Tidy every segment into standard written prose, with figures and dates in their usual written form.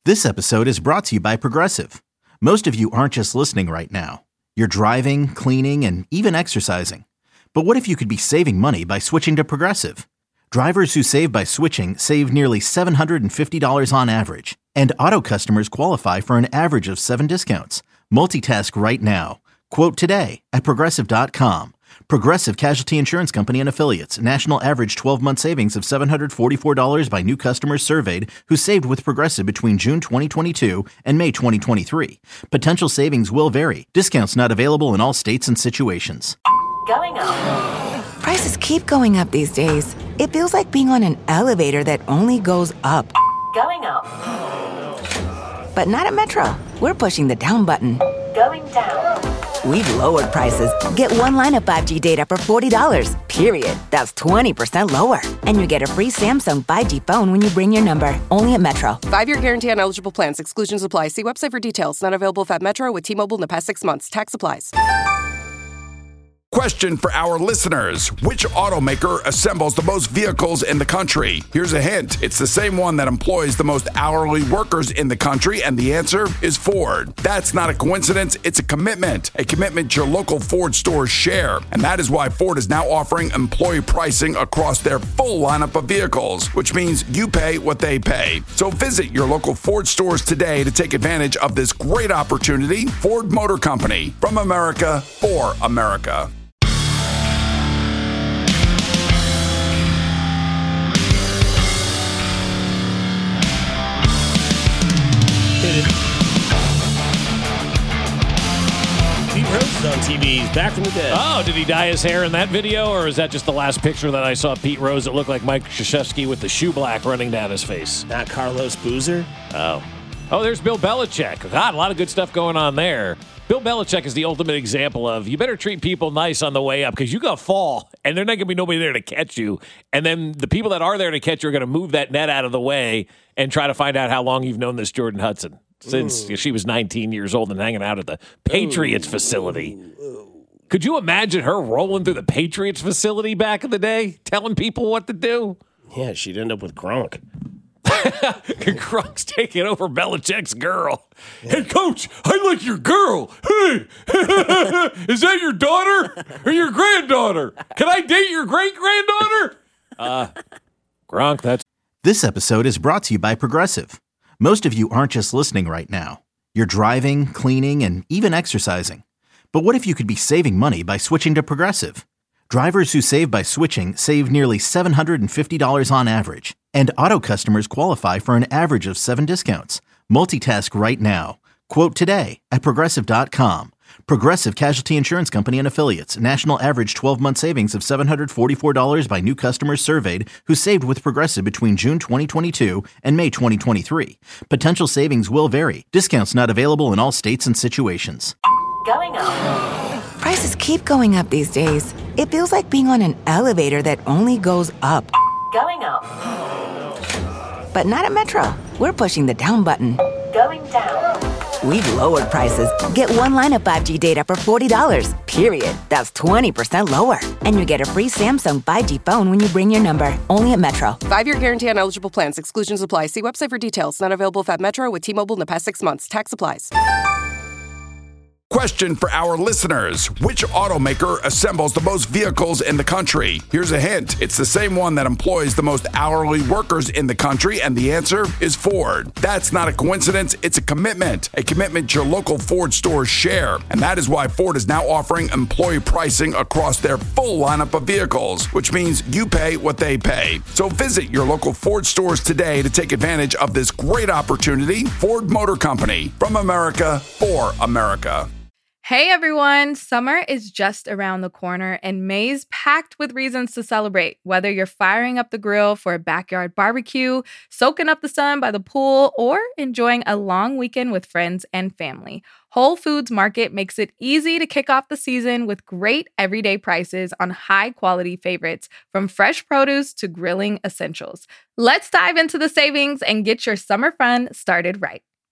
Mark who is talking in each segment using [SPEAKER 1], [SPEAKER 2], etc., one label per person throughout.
[SPEAKER 1] This episode is brought to you by Progressive. Most of you aren't just listening right now. You're driving, cleaning, and even exercising. But what if you could be saving money by switching to Progressive? Drivers who save by switching save nearly $750 on average. And auto customers qualify for an average of 7 discounts. Multitask right now. Quote today at Progressive.com. Progressive Casualty Insurance Company and Affiliates. National average 12-month savings of $744 by new customers surveyed who saved with Progressive between June 2022 and May 2023. Potential savings will vary. Discounts not available in all states and situations.
[SPEAKER 2] Going up.
[SPEAKER 3] Prices keep going up these days. It feels like being on an elevator that only goes up.
[SPEAKER 2] Going up.
[SPEAKER 3] But not at Metro. We're pushing the down button.
[SPEAKER 2] Going down.
[SPEAKER 3] We've lowered prices. Get one line of 5G data for $40, period. That's 20% lower. And you get a free Samsung 5G phone when you bring your number. Only at Metro.
[SPEAKER 4] 5-year guarantee on eligible plans. Exclusions apply. See website for details. Not available at Metro with T-Mobile in the past 6 months. Tax applies.
[SPEAKER 5] Question for our listeners. Which automaker assembles the most vehicles in the country? Here's a hint. It's the same one that employs the most hourly workers in the country, and the answer is Ford. That's not a coincidence. It's a commitment your local Ford stores share. And that is why Ford is now offering employee pricing across their full lineup of vehicles, which means you pay what they pay. So visit your local Ford stores today to take advantage of this great opportunity. Ford Motor Company, from America, for America.
[SPEAKER 6] Pete Rose is on TV. He's back from the dead.
[SPEAKER 7] Oh, did he dye his hair in that video, or is that just the last picture that I saw Pete Rose? It looked like Mike Krzyzewski with the shoe black running down his face.
[SPEAKER 6] Not Carlos Boozer.
[SPEAKER 7] Oh, there's Bill Belichick. God, a lot of good stuff going on there. Bill Belichick is the ultimate example of you better treat people nice on the way up because you got to fall, and there's not going to be nobody there to catch you. And then the people that are there to catch you are going to move that net out of the way and try to find out how long you've known this Jordan Hudson. Since she was 19 years old and hanging out at the Patriots facility. Could you imagine her rolling through the Patriots facility back in the day, telling people what to do?
[SPEAKER 6] Yeah, she'd end up with Gronk.
[SPEAKER 7] Gronk's taking over Belichick's girl. Hey, Coach, I like your girl. Hey, is that your daughter or your granddaughter? Can I date your great-granddaughter? Gronk, that's...
[SPEAKER 1] This episode is brought to you by Progressive. Most of you aren't just listening right now. You're driving, cleaning, and even exercising. But what if you could be saving money by switching to Progressive? Drivers who save by switching save nearly $750 on average. And auto customers qualify for an average of 7 discounts. Multitask right now. Quote today at Progressive.com. Progressive Casualty Insurance Company and Affiliates. National average 12-month savings of $744 by new customers surveyed who saved with Progressive between June 2022 and May 2023. Potential savings will vary. Discounts not available in all states and situations.
[SPEAKER 2] Going up.
[SPEAKER 3] Prices keep going up these days. It feels like being on an elevator that only goes up.
[SPEAKER 2] Going up.
[SPEAKER 3] But not at Metro. We're pushing the down button.
[SPEAKER 2] Going down.
[SPEAKER 3] We've lowered prices. Get one line of 5G data for $40, period. That's 20% lower. And you get a free Samsung 5G phone when you bring your number. Only at Metro.
[SPEAKER 4] 5-year guarantee on eligible plans. Exclusions apply. See website for details. Not available at Metro with T-Mobile in the past 6 months. Tax applies.
[SPEAKER 5] Question for our listeners. Which automaker assembles the most vehicles in the country? Here's a hint. It's the same one that employs the most hourly workers in the country, and the answer is Ford. That's not a coincidence. It's a commitment your local Ford stores share. And that is why Ford is now offering employee pricing across their full lineup of vehicles, which means you pay what they pay. So visit your local Ford stores today to take advantage of this great opportunity. Ford Motor Company, from America, for America.
[SPEAKER 8] Hey everyone, summer is just around the corner and May's packed with reasons to celebrate. Whether you're firing up the grill for a backyard barbecue, soaking up the sun by the pool, or enjoying a long weekend with friends and family, Whole Foods Market makes it easy to kick off the season with great everyday prices on high-quality favorites, from fresh produce to grilling essentials. Let's dive into the savings and get your summer fun started right.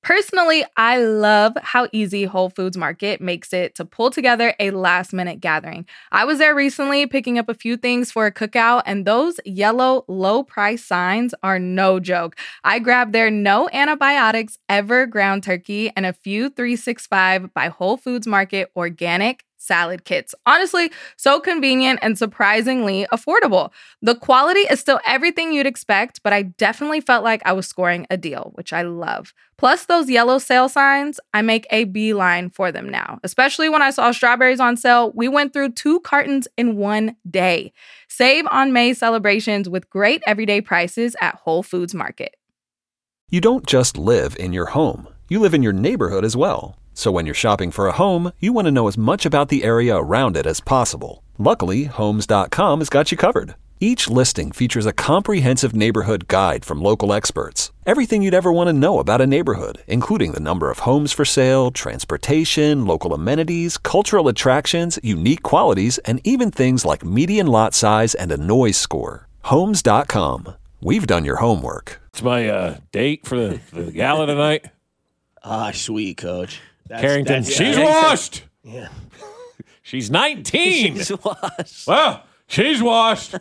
[SPEAKER 8] Personally, I love how easy Whole Foods Market makes it to pull together a last-minute gathering. I was there recently picking up a few things for a cookout, and those yellow low-price signs are no joke. I grabbed their no antibiotics ever ground turkey and a few 365 by Whole Foods Market organic salad kits. Honestly, so convenient and surprisingly affordable. The quality is still everything you'd expect, but I definitely felt like I was scoring a deal, which I love. Plus those yellow sale signs, I make a beeline for them now. Especially when I saw strawberries on sale, we went through 2 cartons in one day. Save on May celebrations with great everyday prices at Whole Foods Market.
[SPEAKER 9] You don't just live in your home. You live in your neighborhood as well. So when you're shopping for a home, you want to know as much about the area around it as possible. Luckily, Homes.com has got you covered. Each listing features a comprehensive neighborhood guide from local experts. Everything you'd ever want to know about a neighborhood, including the number of homes for sale, transportation, local amenities, cultural attractions, unique qualities, and even things like median lot size and a noise score. Homes.com. We've done your homework.
[SPEAKER 7] It's my date for the gala tonight.
[SPEAKER 6] Sweet, Coach.
[SPEAKER 7] Carrington, she's washed.
[SPEAKER 6] Yeah.
[SPEAKER 7] She's 19.
[SPEAKER 6] She's washed.
[SPEAKER 7] Well, she's washed.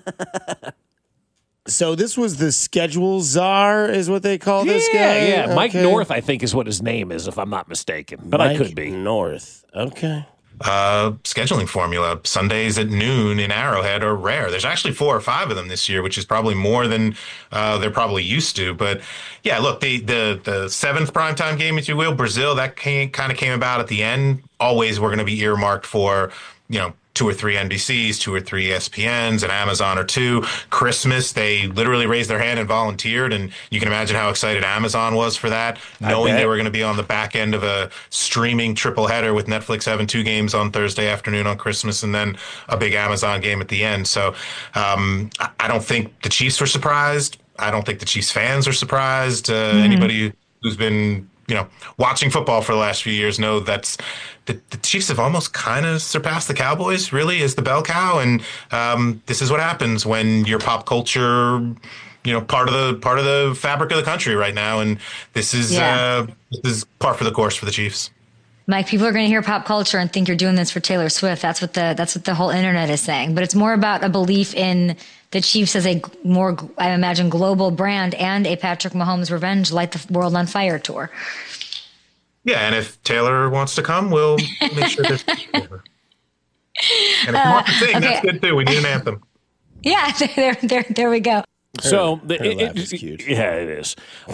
[SPEAKER 6] So this was the schedule czar, is what they call this guy?
[SPEAKER 7] Yeah.
[SPEAKER 6] Okay.
[SPEAKER 7] Mike North, I think, is what his name is, if I'm not mistaken. But I could be.
[SPEAKER 6] North. Okay.
[SPEAKER 10] Scheduling formula. Sundays at noon in Arrowhead are rare. There's actually 4 or 5 of them this year, which is probably more than they're probably used to. But yeah, look, the 7th primetime game, if you will, Brazil, that kind of came about at the end. Always we're going to be earmarked for, 2 or 3 NBCs, 2 or 3 ESPNs, an Amazon or 2. Christmas, they literally raised their hand and volunteered, and you can imagine how excited Amazon was for that, knowing they were going to be on the back end of a streaming triple header with Netflix having 2 games on Thursday afternoon on Christmas and then a big Amazon game at the end. So I don't think the Chiefs were surprised. I don't think the Chiefs fans are surprised. Anybody who's been watching football for the last few years know that's the Chiefs have almost kind of surpassed the Cowboys, really, as the bell cow. And this is what happens when you're pop culture, part of the fabric of the country right now. And this is par for the course for the Chiefs.
[SPEAKER 11] Mike, people are going to hear pop culture and think you're doing this for Taylor Swift. That's what the whole internet is saying. But it's more about a belief in the Chiefs as a more, I imagine, global brand and a Patrick Mahomes Revenge Light the World on Fire tour.
[SPEAKER 10] Yeah, and if Taylor wants to come, we'll make sure there's and if you want to sing, that's good too. We need an anthem.
[SPEAKER 11] Yeah, there we go.
[SPEAKER 7] So
[SPEAKER 6] her laugh is cute.
[SPEAKER 7] Yeah, it is.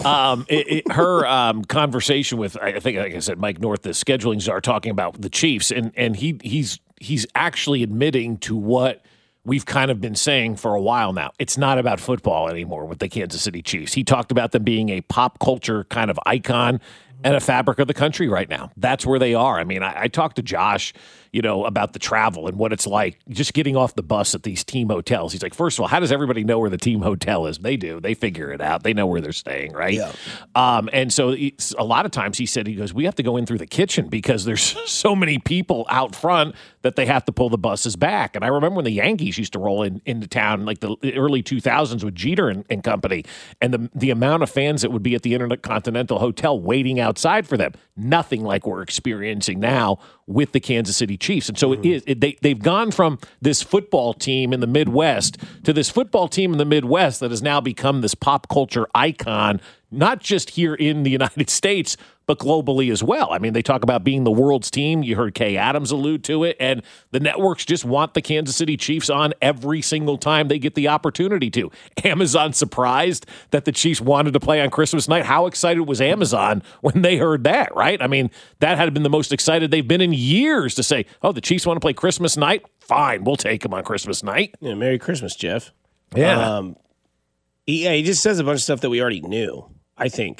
[SPEAKER 7] Her conversation with, I think, like I said, Mike North, the scheduling czar, talking about the Chiefs, and he's actually admitting to what we've kind of been saying for a while now. It's not about football anymore with the Kansas City Chiefs. He talked about them being a pop culture kind of icon and a fabric of the country right now. That's where they are. I mean, I talked to Josh, about the travel and what it's like just getting off the bus at these team hotels. He's like, first of all, how does everybody know where the team hotel is? They do. They figure it out. They know where they're staying, right? Yeah. And so a lot of times he goes, we have to go in through the kitchen because there's so many people out front that they have to pull the buses back. And I remember when the Yankees used to roll into town, like the early 2000s with Jeter and company, and the amount of fans that would be at the Intercontinental Hotel waiting outside for them. Nothing like we're experiencing now with the Kansas City Chiefs. And so they've gone from this football team in the Midwest to this football team in the Midwest that has now become this pop culture icon, not just here in the United States, but globally as well. I mean, they talk about being the world's team. You heard Kay Adams allude to it, and the networks just want the Kansas City Chiefs on every single time they get the opportunity to. Amazon surprised that the Chiefs wanted to play on Christmas night. How excited was Amazon when they heard that, right? I mean, that had been the most excited they've been in years to say, oh, the Chiefs want to play Christmas night? Fine, we'll take them on Christmas night.
[SPEAKER 6] Yeah, Merry Christmas, Jeff.
[SPEAKER 7] Yeah.
[SPEAKER 6] He just says a bunch of stuff that we already knew, I think.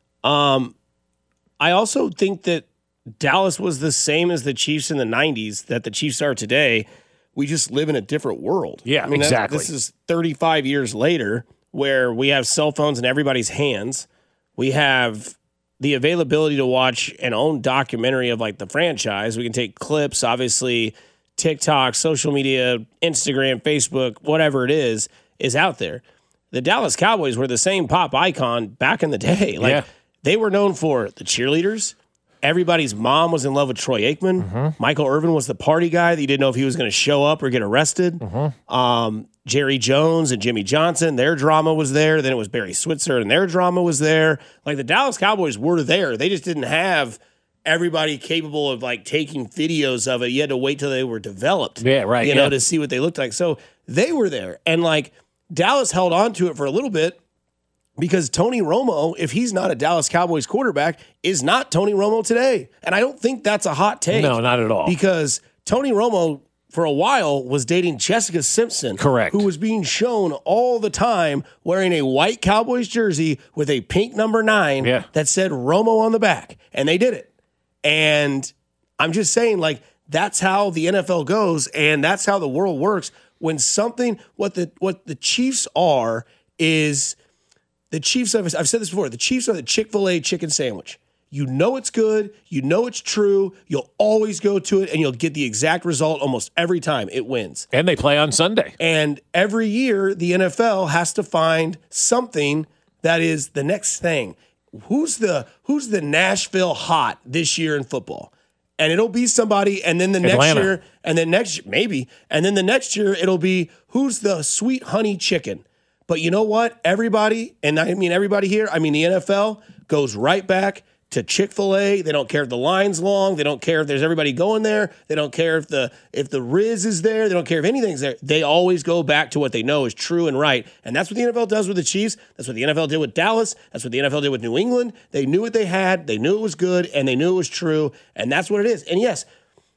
[SPEAKER 6] I also think that Dallas was the same as the Chiefs in the 90s that the Chiefs are today. We just live in a different world.
[SPEAKER 7] Yeah, exactly.
[SPEAKER 6] This is 35 years later where we have cell phones in everybody's hands. We have the availability to watch an own documentary of like the franchise. We can take clips, obviously TikTok, social media, Instagram, Facebook, whatever it is out there. The Dallas Cowboys were the same pop icon back in the day. they were known for the cheerleaders. Everybody's mom was in love with Troy Aikman. Michael Irvin was the party guy that you didn't know if he was going to show up or get arrested. Jerry Jones and Jimmy Johnson, their drama was there. Then it was Barry Switzer and their drama was there. Like the Dallas Cowboys were there. They just didn't have everybody capable of like taking videos of it. You had to wait till they were developed.
[SPEAKER 7] Yeah, right.
[SPEAKER 6] You know, to see what they looked like. So they were there. And like Dallas held on to it for a little bit. Because Tony Romo, if he's not a Dallas Cowboys quarterback, is not Tony Romo today. And I don't think that's a hot take.
[SPEAKER 7] No, not at all.
[SPEAKER 6] Because Tony Romo, for a while, was dating Jessica Simpson.
[SPEAKER 7] Correct.
[SPEAKER 6] Who was being shown all the time wearing a white Cowboys jersey with a pink number 9 that said Romo on the back. And they did it. And I'm just saying, like, that's how the NFL goes. And that's how the world works. When something, what the Chiefs are is... The Chiefs, I've said this before, the Chiefs are the Chick-fil-A chicken sandwich. You know it's good. You know it's true. You'll always go to it, and you'll get the exact result almost every time. It wins.
[SPEAKER 7] And they play on Sunday.
[SPEAKER 6] And every year, the NFL has to find something that is the next thing. Who's the Nashville hot this year in football? And it'll be somebody, and then the
[SPEAKER 7] Atlanta.
[SPEAKER 6] next year, and then next maybe, and then the next year, it'll be who's the sweet honey chicken. But you know what? Everybody, and I mean everybody here, I mean the NFL goes right back to Chick-fil-A. They don't care if the line's long. They don't care if there's everybody going there. They don't care if the Riz is there. They don't care if anything's there. They always go back to what they know is true and right. And that's what the NFL does with the Chiefs. That's what the NFL did with Dallas. That's what the NFL did with New England. They knew what they had. They knew it was good, and they knew it was true. And that's what it is. And yes,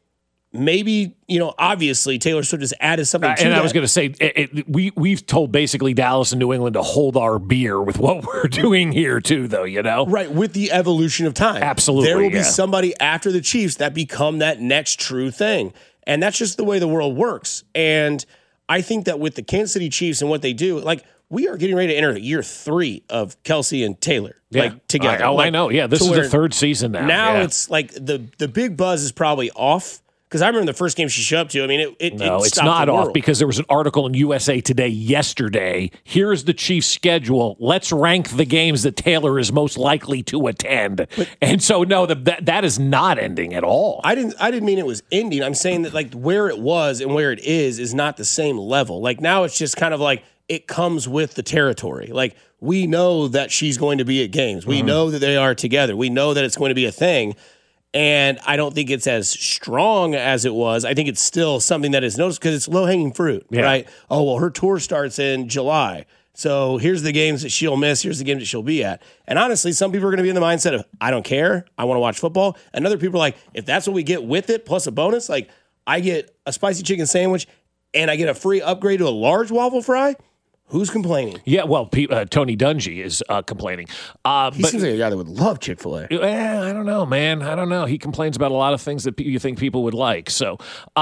[SPEAKER 6] maybe, obviously Taylor Swift has added something to
[SPEAKER 7] and
[SPEAKER 6] that.
[SPEAKER 7] I was going to say, we've told basically Dallas and New England to hold our beer with what we're doing here too, though, Right,
[SPEAKER 6] with the evolution of time.
[SPEAKER 7] Absolutely.
[SPEAKER 6] There will be somebody after the Chiefs that become that next true thing. And that's just the way the world works. And I think that with the Kansas City Chiefs and what they do, like, we are getting ready to enter year 3 of Kelsey and Taylor, together.
[SPEAKER 7] I know. Yeah, this is the 3rd season now.
[SPEAKER 6] Now it's like the big buzz is probably off. Because I remember the first game she showed up to. I mean,
[SPEAKER 7] it's not off because there was an article in USA Today yesterday. Here's the Chiefs' schedule. Let's rank the games that Taylor is most likely to attend. And so, no, that is not ending at all.
[SPEAKER 6] I didn't mean it was ending. I'm saying that like where it was and where it is not the same level. Like now it's just kind of like it comes with the territory. Like we know that she's going to be at games. We know that they are together. We know that it's going to be a thing. And I don't think it's as strong as it was. I think it's still something that is noticed because it's low-hanging fruit, right? Oh, well, her tour starts in July. So here's the games that she'll miss. Here's the games that she'll be at. And honestly, some people are going to be in the mindset of, I don't care. I want to watch football. And other people are like, if that's what we get with it, plus a bonus, like I get a spicy chicken sandwich and I get a free upgrade to a large waffle fry, who's complaining?
[SPEAKER 7] Yeah, well, Tony Dungy is complaining.
[SPEAKER 6] He seems like a guy that would love Chick-fil-A.
[SPEAKER 7] I don't know, man. I don't know. He complains about a lot of things that you think people would like. So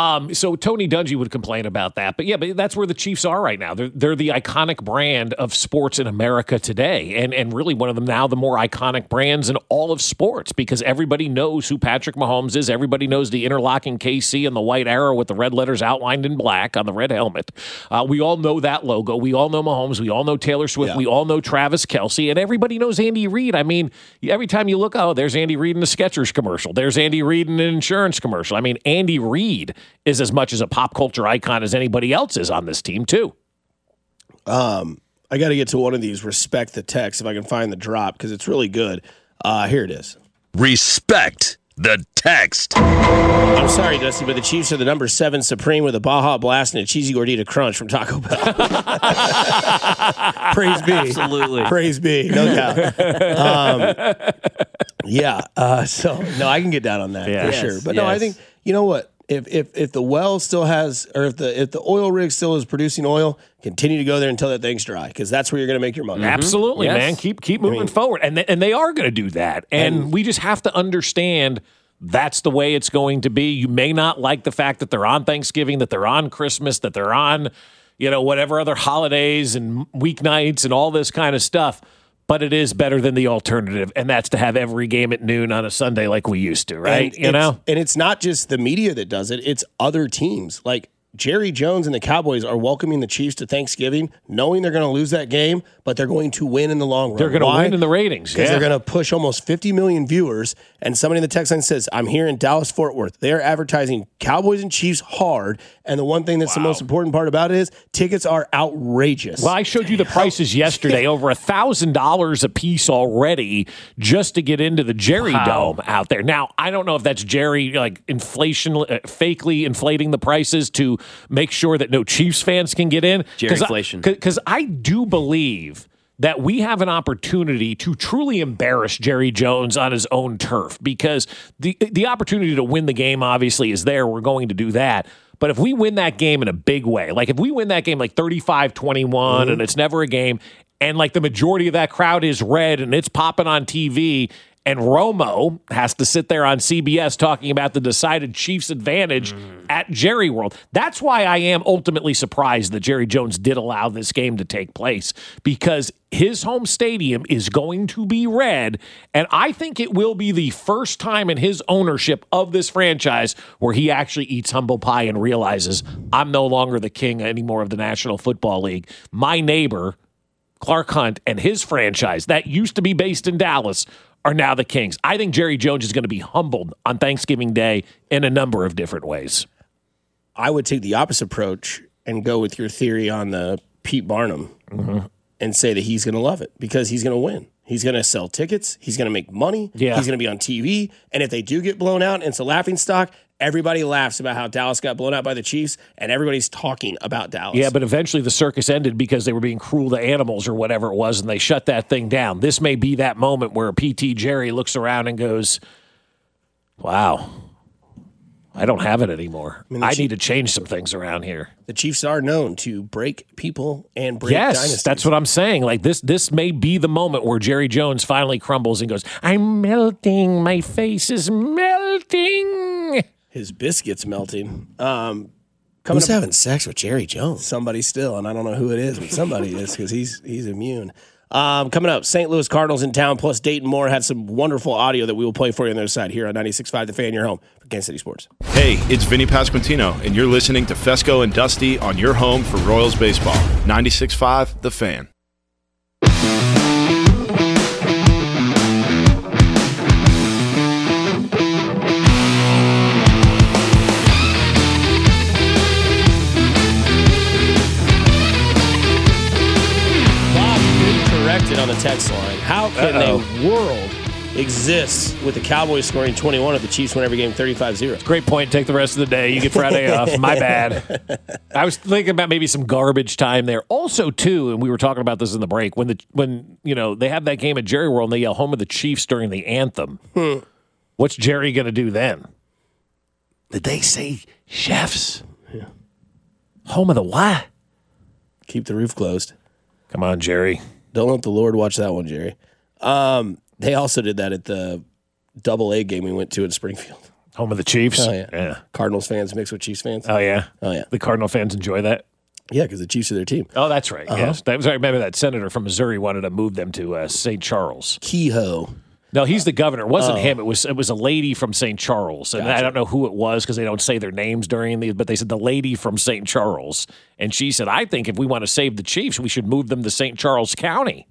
[SPEAKER 7] Tony Dungy would complain about that. But that's where the Chiefs are right now. They're the iconic brand of sports in America today, and really one of them now the more iconic brands in all of sports because everybody knows who Patrick Mahomes is. Everybody knows the interlocking KC and the white arrow with the red letters outlined in black on the red helmet. We all know that logo. We all know Mahomes. We all know Taylor Swift. We all know Travis Kelce. And everybody knows Andy Reid. I mean, every time you look, there's Andy Reid in the Skechers commercial. There's Andy Reid in an insurance commercial. I mean, Andy Reid is as much as a pop culture icon as anybody else is on this team, too.
[SPEAKER 6] I got to get to one of these Respect the Text if I can find the drop because it's really good. Here it is.
[SPEAKER 12] Respect the Text.
[SPEAKER 6] I'm sorry, Dusty, but the Chiefs are the number 7 Supreme with a Baja Blast and a cheesy gordita crunch from Taco Bell. Praise be.
[SPEAKER 12] Absolutely.
[SPEAKER 6] Praise be. No doubt. So, no, I can get down on that for sure. But no, I think, you know what? If the well still has, or if the oil rig still is producing oil, continue to go there until that thing's dry, because that's where you're going to make your money.
[SPEAKER 7] Absolutely, man. Keep moving forward, and they are going to do that, and we just have to understand that's the way it's going to be. You may not like the fact that they're on Thanksgiving, that they're on Christmas, that they're on, whatever other holidays and weeknights and all this kind of stuff. But it is better than the alternative, and that's to have every game at noon on a Sunday like we used to, right?
[SPEAKER 6] And it's not just the media that does it; it's other teams. Like Jerry Jones and the Cowboys are welcoming the Chiefs to Thanksgiving, knowing they're going to lose that game, but they're going to win in the long run.
[SPEAKER 7] They're going to win in the ratings.
[SPEAKER 6] Because they're going to push almost 50 million viewers. And somebody in the text line says, I'm here in Dallas-Fort Worth. They're advertising Cowboys and Chiefs hard. And the one thing that's the most important part about it is tickets are outrageous.
[SPEAKER 7] Well, I showed you the prices yesterday, over $1,000 a piece already just to get into the Jerry Dome out there. Now, I don't know if that's Jerry like fakely inflating the prices to make sure that no Chiefs fans can get in.
[SPEAKER 13] Jerry inflation.
[SPEAKER 7] Because I do believe that we have an opportunity to truly embarrass Jerry Jones on his own turf, because the opportunity to win the game obviously is there. We're going to do that. But if we win that game in a big way, like if we win that game like 35-21 and it's never a game, and like the majority of that crowd is red and it's popping on TV, and Romo has to sit there on CBS talking about the decided Chiefs advantage at Jerry World. That's why I am ultimately surprised that Jerry Jones did allow this game to take place, because his home stadium is going to be red, and I think it will be the first time in his ownership of this franchise where he actually eats humble pie and realizes, I'm no longer the king anymore of the National Football League. My neighbor, Clark Hunt, and his franchise that used to be based in Dallas are now the Kings. I think Jerry Jones is going to be humbled on Thanksgiving Day in a number of different ways.
[SPEAKER 6] I would take the opposite approach and go with your theory on the Pete Barnum and say that he's going to love it because he's going to win. He's going to sell tickets. He's going to make money.
[SPEAKER 7] Yeah.
[SPEAKER 6] He's going to be on TV. And if they do get blown out and it's a laughingstock, everybody laughs about how Dallas got blown out by the Chiefs, and everybody's talking about Dallas.
[SPEAKER 7] Yeah, but eventually the circus ended because they were being cruel to animals or whatever it was, and they shut that thing down. This may be that moment where PT Jerry looks around and goes, wow, I don't have it anymore. I need to change some things around here.
[SPEAKER 6] The Chiefs are known to break people and break dynasties.
[SPEAKER 7] That's what I'm saying. Like this may be the moment where Jerry Jones finally crumbles and goes, I'm melting. My face is melting.
[SPEAKER 6] His biscuit's melting. Who's having sex with Jerry Jones? Somebody still, and I don't know who it is, but somebody is because he's immune. Coming up, St. Louis Cardinals in town, plus Dayton Moore had some wonderful audio that we will play for you on the other side here on 96.5 The Fan, your home for Kansas City Sports.
[SPEAKER 14] Hey, it's Vinny Pasquantino, and you're listening to Fesco and Dusty on your home for Royals baseball. 96.5 The Fan.
[SPEAKER 6] On the text line, how can a world exist with the Cowboys scoring 21 if the Chiefs win every game 35-0?
[SPEAKER 7] Great point. Take the rest of the day. You get Friday off. My bad. I was thinking about maybe some garbage time there. Also, too, and we were talking about this in the break, when they have that game at Jerry World and they yell home of the Chiefs during the anthem. What's Jerry going to do then? Did they say chefs?
[SPEAKER 6] Yeah.
[SPEAKER 7] Home of the what?
[SPEAKER 6] Keep the roof closed.
[SPEAKER 7] Come on, Jerry.
[SPEAKER 6] Don't let the Lord watch that one, Jerry. They also did that at the Double-A game we went to in Springfield.
[SPEAKER 7] Home of the Chiefs?
[SPEAKER 6] Oh, yeah. Cardinals fans mixed with Chiefs fans.
[SPEAKER 7] Oh, yeah?
[SPEAKER 6] Oh, yeah.
[SPEAKER 7] The Cardinal fans enjoy that?
[SPEAKER 6] Yeah, because the Chiefs are their team.
[SPEAKER 7] Oh, that's right. Yes. That was, I remember that senator from Missouri wanted to move them to St. Charles.
[SPEAKER 6] Kehoe.
[SPEAKER 7] No, he's the governor. It wasn't him. It was a lady from St. Charles. And I don't know who it was because they don't say their names during these, but they said the lady from St. Charles. And she said, I think if we want to save the Chiefs, we should move them to St. Charles County.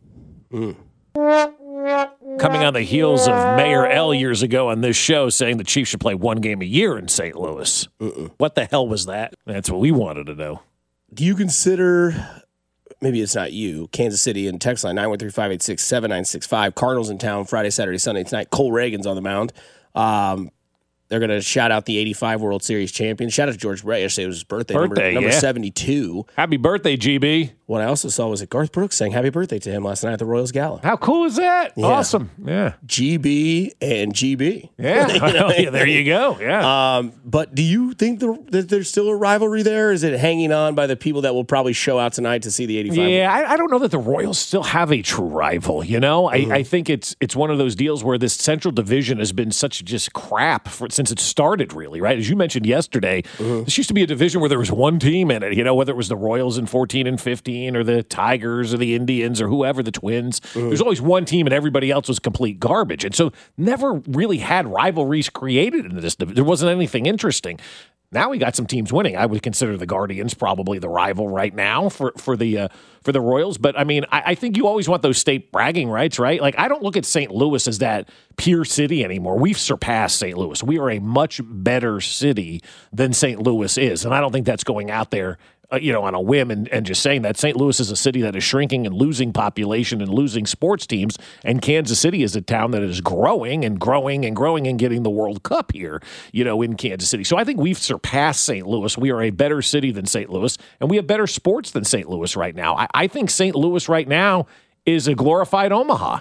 [SPEAKER 7] Coming on the heels of Mayor L years ago on this show saying the Chiefs should play one game a year in St. Louis. What the hell was that? That's what we wanted to know.
[SPEAKER 6] Do you consider, maybe it's not you, Kansas City and text line 913-586-7965, Cardinals in town Friday, Saturday, Sunday tonight. Cole Reagan's on the mound. They're going to shout out the 85 World Series champion. Shout out to George Brett. Yesterday was his birthday number 72.
[SPEAKER 7] Happy birthday, GB.
[SPEAKER 6] What I also saw was that Garth Brooks sang happy birthday to him last night at the Royals Gala.
[SPEAKER 7] How cool is that?
[SPEAKER 6] Yeah.
[SPEAKER 7] Awesome. Yeah.
[SPEAKER 6] GB and GB.
[SPEAKER 7] Yeah. Yeah, there you go. Yeah.
[SPEAKER 6] But do you think that there's still a rivalry there? Is it hanging on by the people that will probably show out tonight to see the 85?
[SPEAKER 7] Yeah, I don't know that the Royals still have a true rival, I think it's one of those deals where this Central Division has been such just crap since it started, really, right? As you mentioned yesterday, this used to be a division where there was one team in it, whether it was the Royals in 14 and 15 or the Tigers or the Indians or whoever, the Twins. There's always one team and everybody else was complete garbage. And so never really had rivalries created in this. There wasn't anything interesting. Now we got some teams winning. I would consider the Guardians probably the rival right now for the Royals. But I mean, I think you always want those state bragging rights, right? Like, I don't look at St. Louis as that pure city anymore. We've surpassed St. Louis. We are a much better city than St. Louis is, and I don't think that's going out there on a whim and just saying that. St. Louis is a city that is shrinking and losing population and losing sports teams, and Kansas City is a town that is growing and growing and growing and getting the World Cup here, in Kansas City. So I think we've surpassed St. Louis. We are a better city than St. Louis, and we have better sports than St. Louis right now. I think St. Louis right now is a glorified Omaha.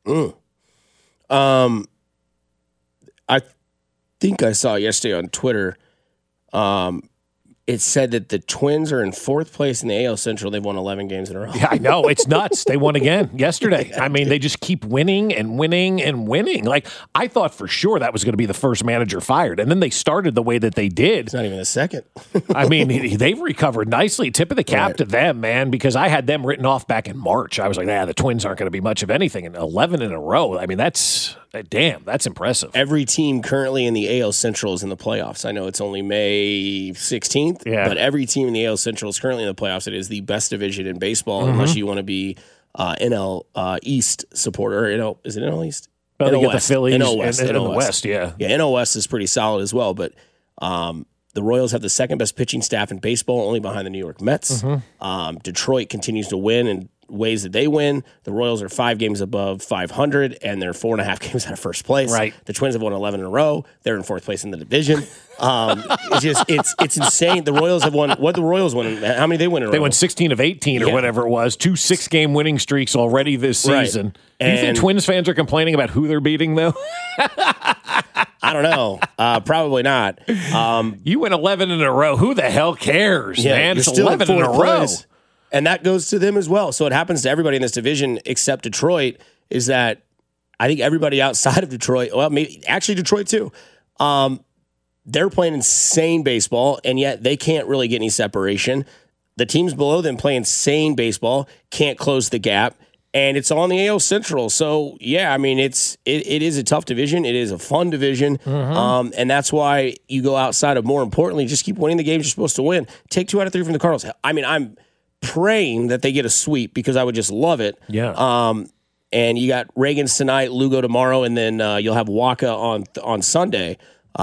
[SPEAKER 6] I think I saw yesterday on Twitter, it said that the Twins are in 4th place in the AL Central. They've won 11 games in a row.
[SPEAKER 7] Yeah, I know. It's nuts. They won again yesterday. I mean, they just keep winning and winning and winning. Like, I thought for sure that was going to be the first manager fired. And then they started the way that they did.
[SPEAKER 6] It's not even the second.
[SPEAKER 7] I mean, they've recovered nicely. Tip of the cap to them, man, because I had them written off back in March. I was like, the Twins aren't going to be much of anything. And 11 in a row. I mean, that's impressive.
[SPEAKER 6] Every team currently in the AL Central is in the playoffs. I know it's only May 16th, but every team in the AL Central is currently in the playoffs. It is the best division in baseball, unless you want to be NL East supporter. Is it NL East?
[SPEAKER 7] Well, they get the Phillies
[SPEAKER 6] NL West.
[SPEAKER 7] in the West,
[SPEAKER 6] Yeah, NL West is pretty solid as well, but the Royals have the second best pitching staff in baseball, only behind the New York Mets. Detroit continues to win in ways that they win. The Royals are 5 games above 500, and they're 4.5 games out of first place.
[SPEAKER 7] Right.
[SPEAKER 6] The Twins have won 11 in a row. They're in 4th place in the division. It's insane. The Royals have won. What the Royals won? How many they win in a row?
[SPEAKER 7] They won 16 of 18 or whatever it was. 2 6-game winning streaks already this season.
[SPEAKER 6] Right.
[SPEAKER 7] Do you think Twins fans are complaining about who they're beating, though?
[SPEAKER 6] I don't know. Probably not.
[SPEAKER 7] You win 11 in a row. Who the hell cares, man? It's 11 in a row.
[SPEAKER 6] And that goes to them as well. So it happens to everybody in this division except Detroit, is that I think everybody outside of Detroit, well, maybe actually Detroit too, they're playing insane baseball, and yet they can't really get any separation. The teams below them play insane baseball, can't close the gap, and it's on the AL Central. So, yeah, I mean, it is a tough division. It is a fun division, and that's why you go outside of, more importantly, just keep winning the games you're supposed to win. Take 2 out of 3 from the Cardinals. I mean, I'm praying that they get a sweep because I would just love it.
[SPEAKER 7] Yeah.
[SPEAKER 6] And you got Reagan's tonight, Lugo tomorrow, and then you'll have Waka on Sunday.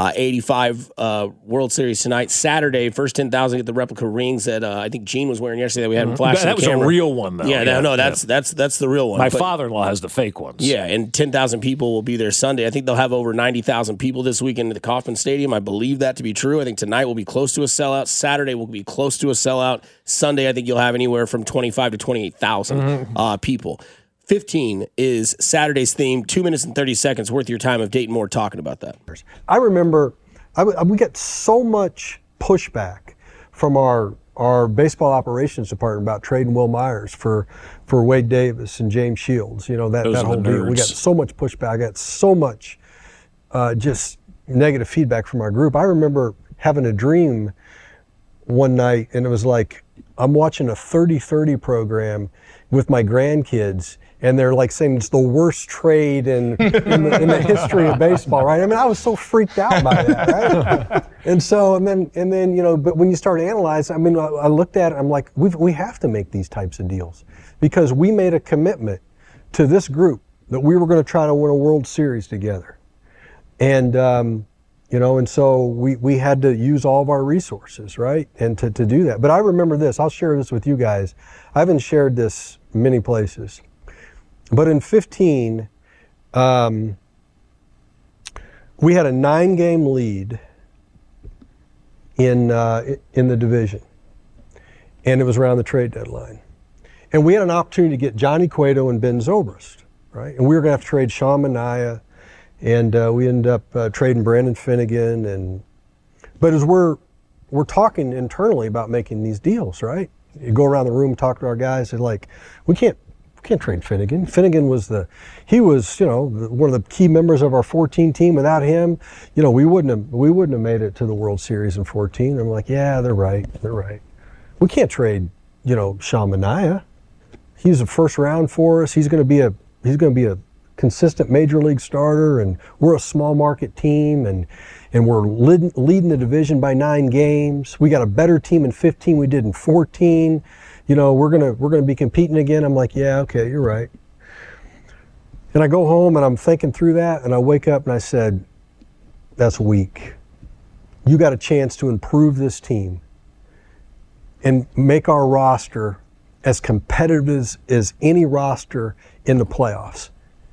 [SPEAKER 6] 85 World Series tonight. Saturday, first 10,000 get the replica rings that I think Gene was wearing yesterday that we hadn't flashed.
[SPEAKER 7] That was a real one, though.
[SPEAKER 6] Yeah, that's the real one.
[SPEAKER 7] My father-in-law has the fake ones.
[SPEAKER 6] Yeah, and 10,000 people will be there Sunday. I think they'll have over 90,000 people this weekend at the Kauffman Stadium. I believe that to be true. I think tonight will be close to a sellout. Saturday will be close to a sellout. Sunday, I think you'll have anywhere from 25 to 28,000 people. 15 is Saturday's theme. 2 minutes and 30 seconds worth your time of Dayton Moore talking about that.
[SPEAKER 13] I remember we get so much pushback from our baseball operations department about trading Will Myers for Wade Davis and James Shields. That whole deal. We got so much pushback. I got so much just negative feedback from our group. I remember having a dream one night, and it was like I'm watching a 30-30 program with my grandkids, and they're like saying it's the worst trade in the history of baseball, right? I mean, I was so freaked out by that, right? And then, but when you start analyzing, I mean, I looked at it, I'm like, we have to make these types of deals because we made a commitment to this group that we were going to try to win a World Series together. And, and so we had to use all of our resources, right? And to do that. But I remember this, I'll share this with you guys. I haven't shared this many places. But in 15, we had a 9-game lead in the division. And it was around the trade deadline. And we had an opportunity to get Johnny Cueto and Ben Zobrist, right? And we were going to have to trade Sean Manaea. And we ended up trading Brandon Finnegan. But as we're talking internally about making these deals, right? You go around the room, talk to our guys, and like, we can't trade Finnegan. Finnegan was one of the key members of our 14 team. Without him, we wouldn't have made it to the World Series in 14. I'm like, yeah, they're right. We can't trade, Sean Manaea. He's a first round for us. He's going to be a consistent major league starter, and we're a small market team, and we're leading the division by 9 games. We got a better team in 15 we did in 14. You know, we're gonna be competing again. I'm like, yeah, okay, you're right. And I go home and I'm thinking through that, and I wake up and I said, that's weak. You got a chance to improve this team and make our roster as competitive as any roster in the playoffs.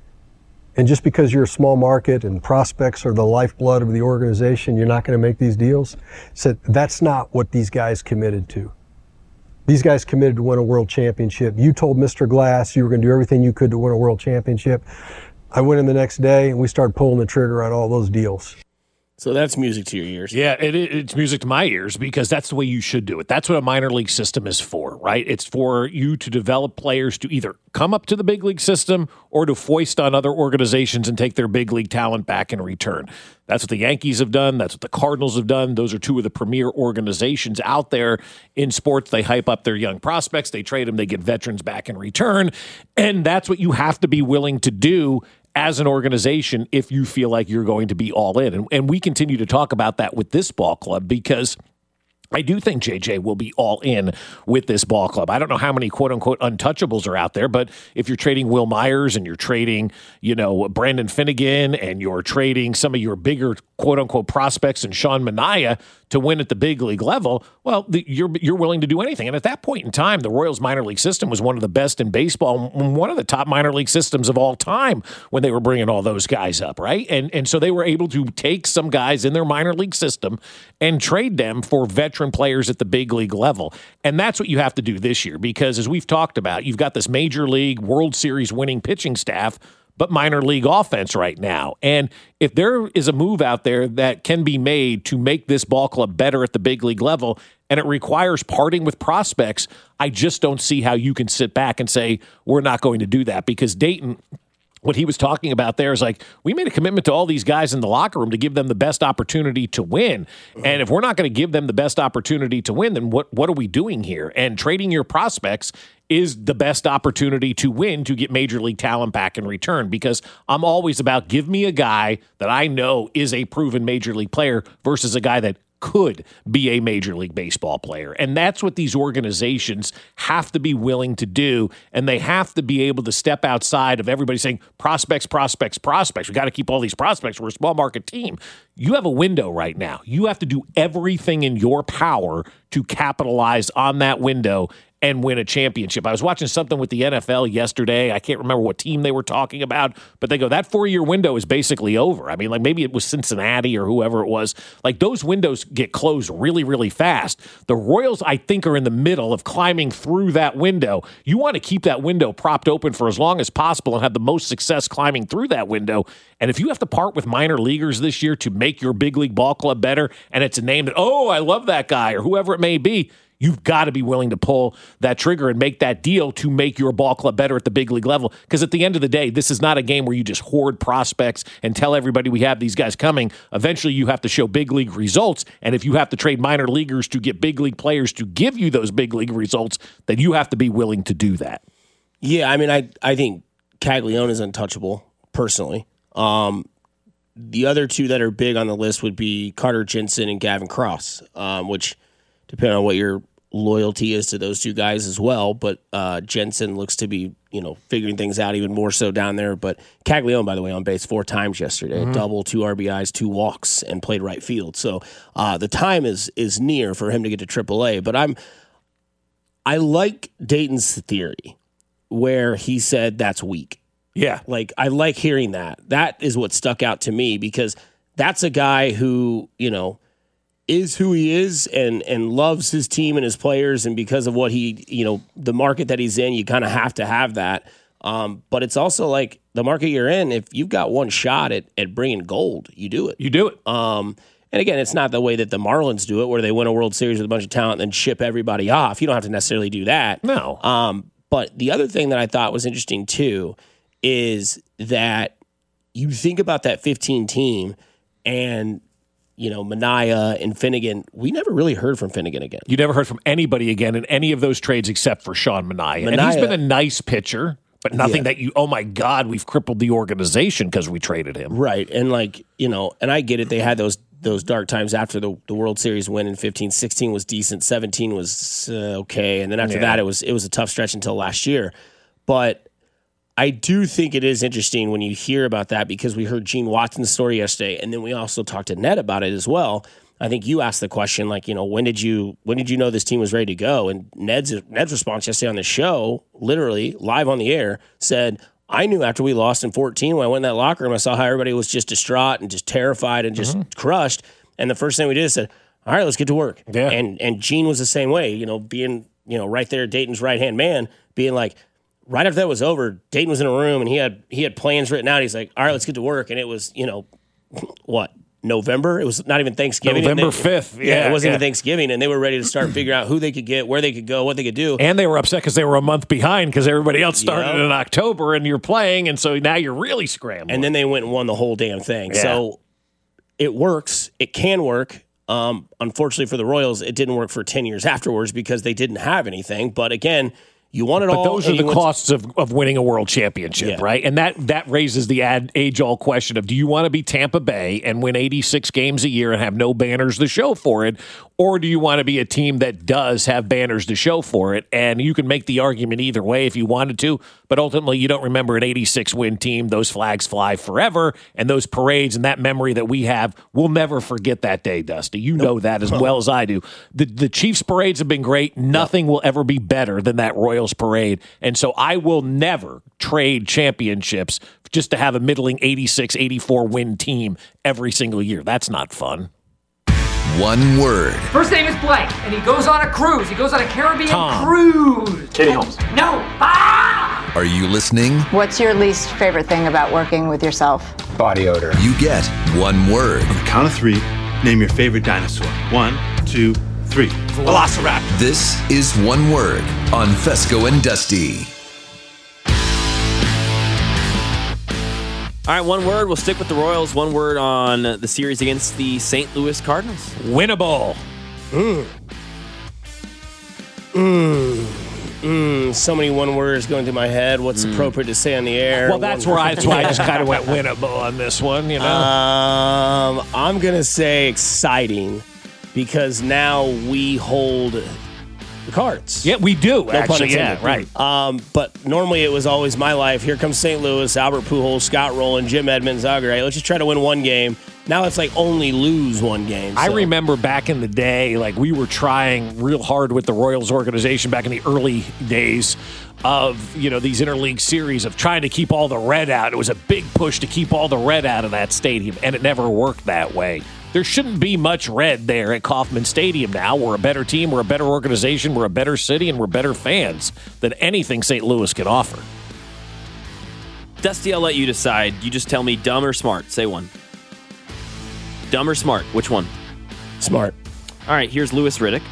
[SPEAKER 13] And just because you're a small market and prospects are the lifeblood of the organization, you're not going to make these deals? So that's not what these guys committed to. These guys committed to win a world championship. You told Mr. Glass you were going to do everything you could to win a world championship. I went in the next day and we started pulling the trigger on all those deals.
[SPEAKER 6] So that's music to your ears.
[SPEAKER 7] Yeah, it's music to my ears because that's the way you should do it. That's what a minor league system is for, right? It's for you to develop players to either come up to the big league system or to foist on other organizations and take their big league talent back in return. That's what the Yankees have done. That's what the Cardinals have done. Those are two of the premier organizations out there in sports. They hype up their young prospects. They trade them. They get veterans back in return. And that's what you have to be willing to do as an organization if you feel like you're going to be all in. And we continue to talk about that with this ball club because I do think JJ will be all in with this ball club. I don't know how many quote-unquote untouchables are out there, but if you're trading Will Myers and you're trading, Brandon Finnegan and you're trading some of your bigger quote-unquote prospects and Sean Manaea to win at the big league level, well, you're willing to do anything. And at that point in time, the Royals minor league system was one of the best in baseball, one of the top minor league systems of all time when they were bringing all those guys up, right? And so they were able to take some guys in their minor league system and trade them for veteran players at the big league level. And that's what you have to do this year because, as we've talked about, you've got this major league World Series winning pitching staff, but minor league offense right now. And if there is a move out there that can be made to make this ball club better at the big league level, and it requires parting with prospects, I just don't see how you can sit back and say, we're not going to do that. Because Dayton, what he was talking about there is like, we made a commitment to all these guys in the locker room to give them the best opportunity to win. And if we're not going to give them the best opportunity to win, then what are we doing here? And trading your prospects is the best opportunity to win, to get major league talent back in return, because I'm always about give me a guy that I know is a proven major league player versus a guy that could be a major league baseball player. And that's what these organizations have to be willing to do. And they have to be able to step outside of everybody saying prospects, prospects, prospects. We got to keep all these prospects. We're a small market team. You have a window right now. You have to do everything in your power to capitalize on that window and win a championship. I was watching something with the NFL yesterday. I can't remember what team they were talking about, but they go, that 4-year window is basically over. I mean, like maybe it was Cincinnati or whoever it was. Like those windows get closed really, really fast. The Royals, I think, are in the middle of climbing through that window. You want to keep that window propped open for as long as possible and have the most success climbing through that window. And if you have to part with minor leaguers this year to make your big league ball club better, and it's a name that, oh, I love that guy, or whoever it may be, you've got to be willing to pull that trigger and make that deal to make your ball club better at the big league level. Because at the end of the day, this is not a game where you just hoard prospects and tell everybody we have these guys coming. Eventually, you have to show big league results. And if you have to trade minor leaguers to get big league players to give you those big league results, then you have to be willing to do that.
[SPEAKER 6] Yeah, I mean, I think Caglione is untouchable, personally. The other two that are big on the list would be Carter Jensen and Gavin Cross, which, depending on what your loyalty is to those two guys as well, but Jensen looks to be, figuring things out even more so down there. But Caglione, by the way, on base 4 times yesterday, a double, 2 RBIs, 2 walks, and played right field. So the time is near for him to get to AAA. But I like Dayton's theory where he said that's weak.
[SPEAKER 7] Yeah.
[SPEAKER 6] Like, I like hearing that. That is what stuck out to me because that's a guy who, is who he is and loves his team and his players. And because of what he, the market that he's in, you kind of have to have that. But it's also like the market you're in, if you've got one shot at bringing gold, you do it.
[SPEAKER 7] You do it.
[SPEAKER 6] And again, it's not the way that the Marlins do it, where they win a World Series with a bunch of talent and then ship everybody off. You don't have to necessarily do that.
[SPEAKER 7] No.
[SPEAKER 6] But the other thing that I thought was interesting too is that you think about that 15 team and, Manaea and Finnegan. We never really heard from Finnegan again.
[SPEAKER 7] You never heard from anybody again in any of those trades except for Sean Manaea. And he's been a nice pitcher, but nothing that you, oh my God, we've crippled the organization because we traded him.
[SPEAKER 6] Right. And and I get it. They had those dark times after the World Series win in 15. 16 was decent. 17 was okay. And then after that, it was a tough stretch until last year. But I do think it is interesting when you hear about that, because we heard Gene Watson's story yesterday, and then we also talked to Ned about it as well. I think you asked the question, when did you know this team was ready to go? And Ned's response yesterday on the show, literally live on the air, said, I knew after we lost in 14, when I went in that locker room, I saw how everybody was just distraught and just terrified and just crushed. And the first thing we did is said, all right, let's get to work.
[SPEAKER 7] Yeah.
[SPEAKER 6] And Gene was the same way, being, right there, Dayton's right-hand man, being like, right after that was over, Dayton was in a room and he had plans written out. He's like, all right, let's get to work. And it was, what? November. It was not even Thanksgiving.
[SPEAKER 7] November 5th.
[SPEAKER 6] Yeah, it wasn't even Thanksgiving, and they were ready to start figuring out who they could get, where they could go, what they could do.
[SPEAKER 7] And they were upset because they were a month behind because everybody else started in October, and you're playing, and so now you're really scrambling.
[SPEAKER 6] And then they went and won the whole damn thing. Yeah. So it works. It can work. Unfortunately for the Royals, it didn't work for 10 years afterwards because they didn't have anything. But again, you want it all.
[SPEAKER 7] But those are the costs of winning a world championship, right? And that raises the age-old question of, do you want to be Tampa Bay and win 86 games a year and have no banners to show for it, or do you want to be a team that does have banners to show for it? And you can make the argument either way if you wanted to, but ultimately you don't remember an 86-win team. Those flags fly forever, and those parades and that memory that we have, we'll never forget that day, Dusty. You know that as well as I do. The Chiefs parades have been great. Nothing will ever be better than that Royals parade. And so I will never trade championships just to have a middling 86, 84 win team every single year. That's not fun.
[SPEAKER 15] One word.
[SPEAKER 16] First name is blank, and he goes on a cruise. He goes on a Caribbean cruise.
[SPEAKER 15] Katie Holmes.
[SPEAKER 16] No.
[SPEAKER 15] Are you listening?
[SPEAKER 17] What's your least favorite thing about working with yourself?
[SPEAKER 15] Body odor. You get one word.
[SPEAKER 18] On the count of three, name your favorite dinosaur. 1, 2, 3. Velociraptor.
[SPEAKER 15] This is One Word on Fesco and Dusty.
[SPEAKER 19] All right, one word. We'll stick with the Royals. One word on the series against the St. Louis Cardinals.
[SPEAKER 7] Winnable.
[SPEAKER 6] So many one words going through my head. What's appropriate to say on the air?
[SPEAKER 7] Well, that's why I just kind of went winnable on this one,
[SPEAKER 6] I'm going to say exciting, because now we hold the cards.
[SPEAKER 7] Yeah, we do,
[SPEAKER 6] No
[SPEAKER 7] actually.
[SPEAKER 6] pun
[SPEAKER 7] Yeah,
[SPEAKER 6] intended.
[SPEAKER 7] right.
[SPEAKER 6] But normally it was always my life. Here comes St. Louis, Albert Pujols, Scott Rowland, Jim Edmonds. All right, let's just try to win one game. Now it's like only lose one game.
[SPEAKER 7] I remember back in the day, we were trying real hard with the Royals organization back in the early days of, these interleague series of trying to keep all the red out. It was a big push to keep all the red out of that stadium, and it never worked that way. There shouldn't be much red there at Kauffman Stadium now. We're a better team, we're a better organization, we're a better city, and we're better fans than anything St. Louis can offer.
[SPEAKER 19] Dusty, I'll let you decide. You just tell me dumb or smart. Say one. Dumb or smart? Which one?
[SPEAKER 6] Smart.
[SPEAKER 19] All right, here's Louis Riddick.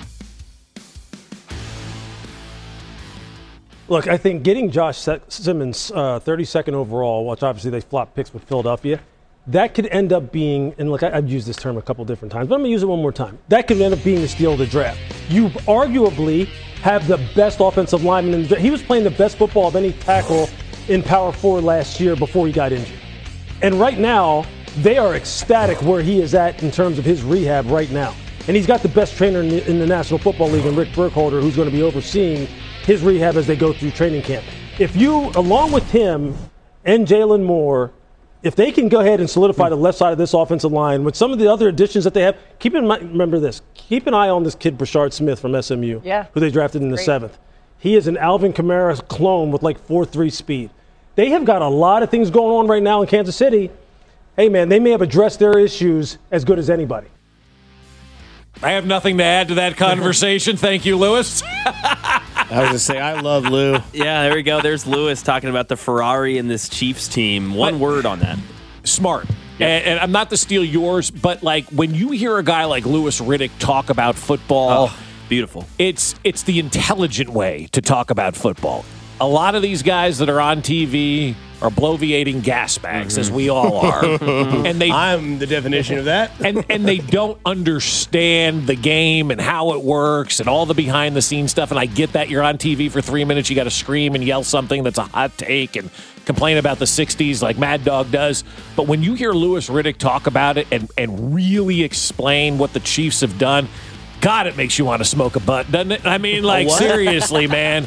[SPEAKER 20] Look, I think getting Josh Simmons 32nd overall, which obviously they flopped picks with Philadelphia, that could end up being, and look, I've used this term a couple different times, but I'm going to use it one more time. That could end up being the steal of the draft. You arguably have the best offensive lineman in the draft. He was playing the best football of any tackle in Power 4 last year before he got injured. And right now, they are ecstatic where he is at in terms of his rehab right now. And he's got the best trainer in the National Football League, in Rick Burkholder, who's going to be overseeing his rehab as they go through training camp. If you, along with him and Jalen Moore, if they can go ahead and solidify the left side of this offensive line with some of the other additions that they have, keep in mind, remember this, keep an eye on this kid, Brashard Smith from SMU, who they drafted in the 7th. He is an Alvin Kamara clone with 4.3 speed. They have got a lot of things going on right now in Kansas City. Hey, man, they may have addressed their issues as good as anybody.
[SPEAKER 7] I have nothing to add to that conversation. Thank you, Louis.
[SPEAKER 6] I was going to say, I love Lou.
[SPEAKER 19] Yeah, there we go. There's Louis talking about the Ferrari in this Chiefs team. One word on that.
[SPEAKER 7] Smart. Yeah. And I'm not to steal yours, but when you hear a guy like Louis Riddick talk about football,
[SPEAKER 19] beautiful.
[SPEAKER 7] It's the intelligent way to talk about football. A lot of these guys that are on TV, are bloviating gas bags, as we all are. And
[SPEAKER 6] I'm the definition of that.
[SPEAKER 7] And they don't understand the game and how it works and all the behind-the-scenes stuff. And I get that you're on TV for 3 minutes, you got to scream and yell something that's a hot take and complain about the 60s like Mad Dog does. But when you hear Louis Riddick talk about it and really explain what the Chiefs have done, God, it makes you want to smoke a butt, doesn't it? I mean, like, seriously, man.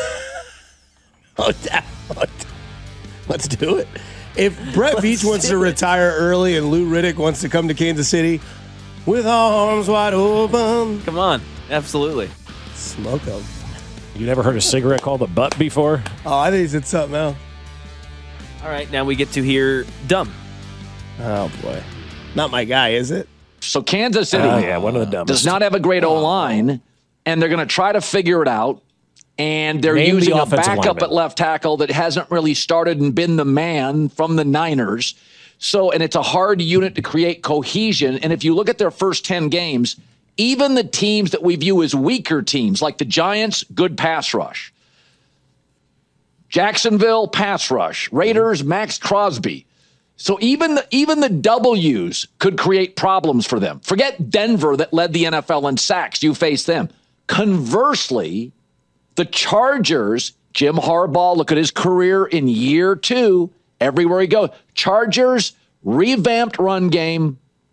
[SPEAKER 6] Let's do it. If Brett Veach wants to retire early and Lou Riddick wants to come to Kansas City with arms wide open.
[SPEAKER 19] Come on. Absolutely.
[SPEAKER 6] Smoke them.
[SPEAKER 7] You never heard a cigarette called a butt before?
[SPEAKER 6] Oh, I think he said something else.
[SPEAKER 19] All right, now we get to hear dumb.
[SPEAKER 6] Oh, boy. Not my guy, is it?
[SPEAKER 21] So Kansas City
[SPEAKER 7] one of the dumbest.
[SPEAKER 21] does not have a great O-line, and they're going to try to figure it out. And they're
[SPEAKER 7] Name
[SPEAKER 21] using
[SPEAKER 7] the
[SPEAKER 21] a
[SPEAKER 7] offensive
[SPEAKER 21] backup
[SPEAKER 7] lineman.
[SPEAKER 21] at left tackle that hasn't really started and been the man from the Niners. So, and it's a hard unit to create cohesion. And if you look at their first 10 games, even the teams that we view as weaker teams, like the Giants, good pass rush. Jacksonville, pass rush. Raiders, Max Crosby. So even the W's could create problems for them. Forget Denver that led the NFL in sacks. You face them. Conversely, the Chargers, Jim Harbaugh, look at his career in year 2, everywhere he goes. Chargers, revamped run game,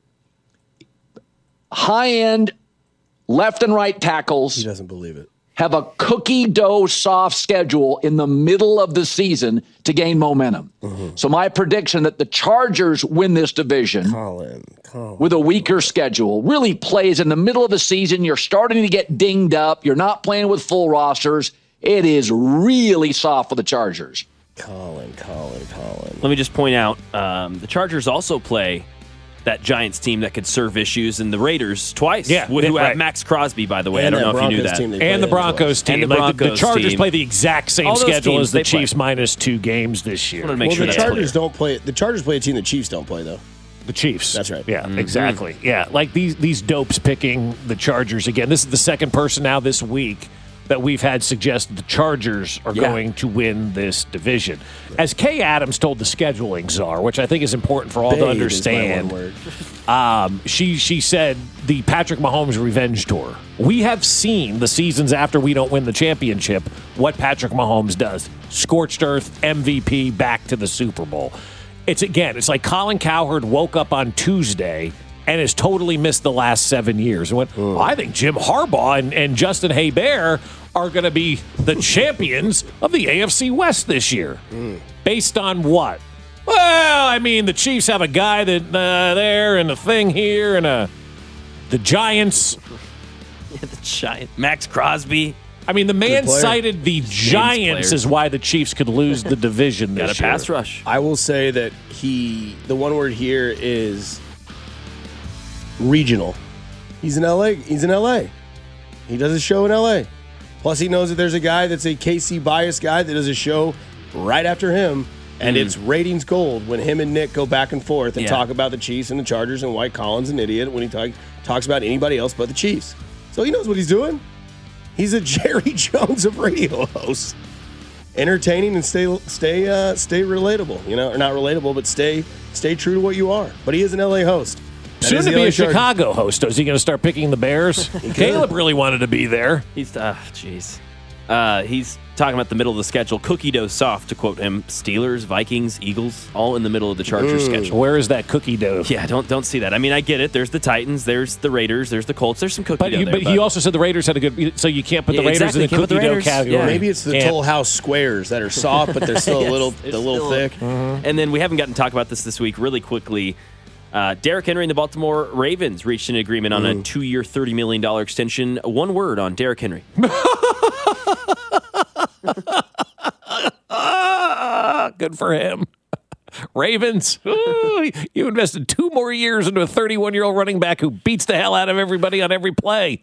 [SPEAKER 21] high-end left and right tackles.
[SPEAKER 6] He doesn't believe it.
[SPEAKER 21] Have a cookie dough soft schedule in the middle of the season to gain momentum. So my prediction that the Chargers win this division with a weaker schedule really plays in the middle of the season. You're starting to get dinged up. You're not playing with full rosters. It is really soft for the Chargers.
[SPEAKER 6] Colin.
[SPEAKER 19] Let me just point out, the Chargers also play that Giants team that could serve issues, and the Raiders twice.
[SPEAKER 7] Yeah,
[SPEAKER 19] who have Max Crosby, by the way.
[SPEAKER 6] And
[SPEAKER 19] I don't know if you knew
[SPEAKER 6] Broncos
[SPEAKER 19] that.
[SPEAKER 6] team
[SPEAKER 7] And the Broncos team.
[SPEAKER 19] And the
[SPEAKER 7] Like,
[SPEAKER 19] Broncos
[SPEAKER 7] the Chargers
[SPEAKER 19] team.
[SPEAKER 7] play the exact same
[SPEAKER 19] All those
[SPEAKER 7] schedule
[SPEAKER 19] teams,
[SPEAKER 7] as the
[SPEAKER 19] they play.
[SPEAKER 7] Chiefs minus 2 games this year.
[SPEAKER 19] I wanna make
[SPEAKER 6] Well,
[SPEAKER 19] sure
[SPEAKER 6] the
[SPEAKER 19] that's
[SPEAKER 6] Chargers
[SPEAKER 19] clear.
[SPEAKER 6] don't play. The Chargers play a team the Chiefs don't play, though.
[SPEAKER 7] The Chiefs.
[SPEAKER 6] That's right.
[SPEAKER 7] Yeah, exactly. Yeah, like these dopes picking the Chargers again. This is the second person now this week that we've had suggest the Chargers are going to win this division. As Kay Adams told the scheduling czar, which I think is important for all to
[SPEAKER 6] Babe
[SPEAKER 7] understand.
[SPEAKER 6] is my one word.
[SPEAKER 7] She said the Patrick Mahomes revenge tour. We have seen the seasons after we don't win the championship what Patrick Mahomes does. Scorched earth, MVP, back to the Super Bowl. It's like Colin Cowherd woke up on Tuesday and has totally missed the last 7 years. And went, I think Jim Harbaugh and Justin Herbert are going to be the champions of the AFC West this year. Based on what? Well, I mean, the Chiefs have a guy that there and a thing here and the Giants.
[SPEAKER 19] Yeah, the Giants. Max Crosby.
[SPEAKER 7] I mean, the man
[SPEAKER 6] player.
[SPEAKER 7] cited the Giants as why the Chiefs could lose the division this
[SPEAKER 19] Got a
[SPEAKER 7] year.
[SPEAKER 19] pass rush.
[SPEAKER 6] I will say that the one word here is regional. He's in LA. He does a show in LA. Plus, he knows that there's a guy that's a KC bias guy that does a show right after him, and it's ratings gold when him and Nick go back and forth and talk about the Chiefs and the Chargers and why Colin's an idiot when he talks about anybody else but the Chiefs. So he knows what he's doing. He's a Jerry Jones of radio hosts. Entertaining and stay relatable, or not relatable, but stay true to what you are. But he is an LA host. That
[SPEAKER 7] Soon
[SPEAKER 6] is
[SPEAKER 7] to
[SPEAKER 6] the
[SPEAKER 7] be
[SPEAKER 6] LA
[SPEAKER 7] a
[SPEAKER 6] Chargers.
[SPEAKER 7] Chicago host. Is he going to start picking the Bears? Caleb really wanted to be there.
[SPEAKER 19] He's talking about the middle of the schedule. Cookie dough soft, to quote him. Steelers, Vikings, Eagles, all in the middle of the Chargers schedule.
[SPEAKER 7] Where is that cookie dough?
[SPEAKER 19] Yeah, don't see that. I mean, I get it. There's the Titans, there's the Raiders, there's the Colts. There's some cookie dough there.
[SPEAKER 7] But he also said the Raiders had a good. So you can't put the Raiders in the
[SPEAKER 19] can't put
[SPEAKER 7] cookie
[SPEAKER 19] the
[SPEAKER 7] dough
[SPEAKER 19] Raiders.
[SPEAKER 7] category.
[SPEAKER 19] Yeah.
[SPEAKER 6] Maybe it's the Toll House squares that are soft, but they're still a little thick.
[SPEAKER 19] And then we haven't gotten to talk about this week really quickly. Derrick Henry and the Baltimore Ravens reached an agreement on a 2-year, $30 million extension. One word on Derrick Henry.
[SPEAKER 7] Good for him. Ravens, ooh, you invested 2 more years into a 31-year-old running back who beats the hell out of everybody on every play.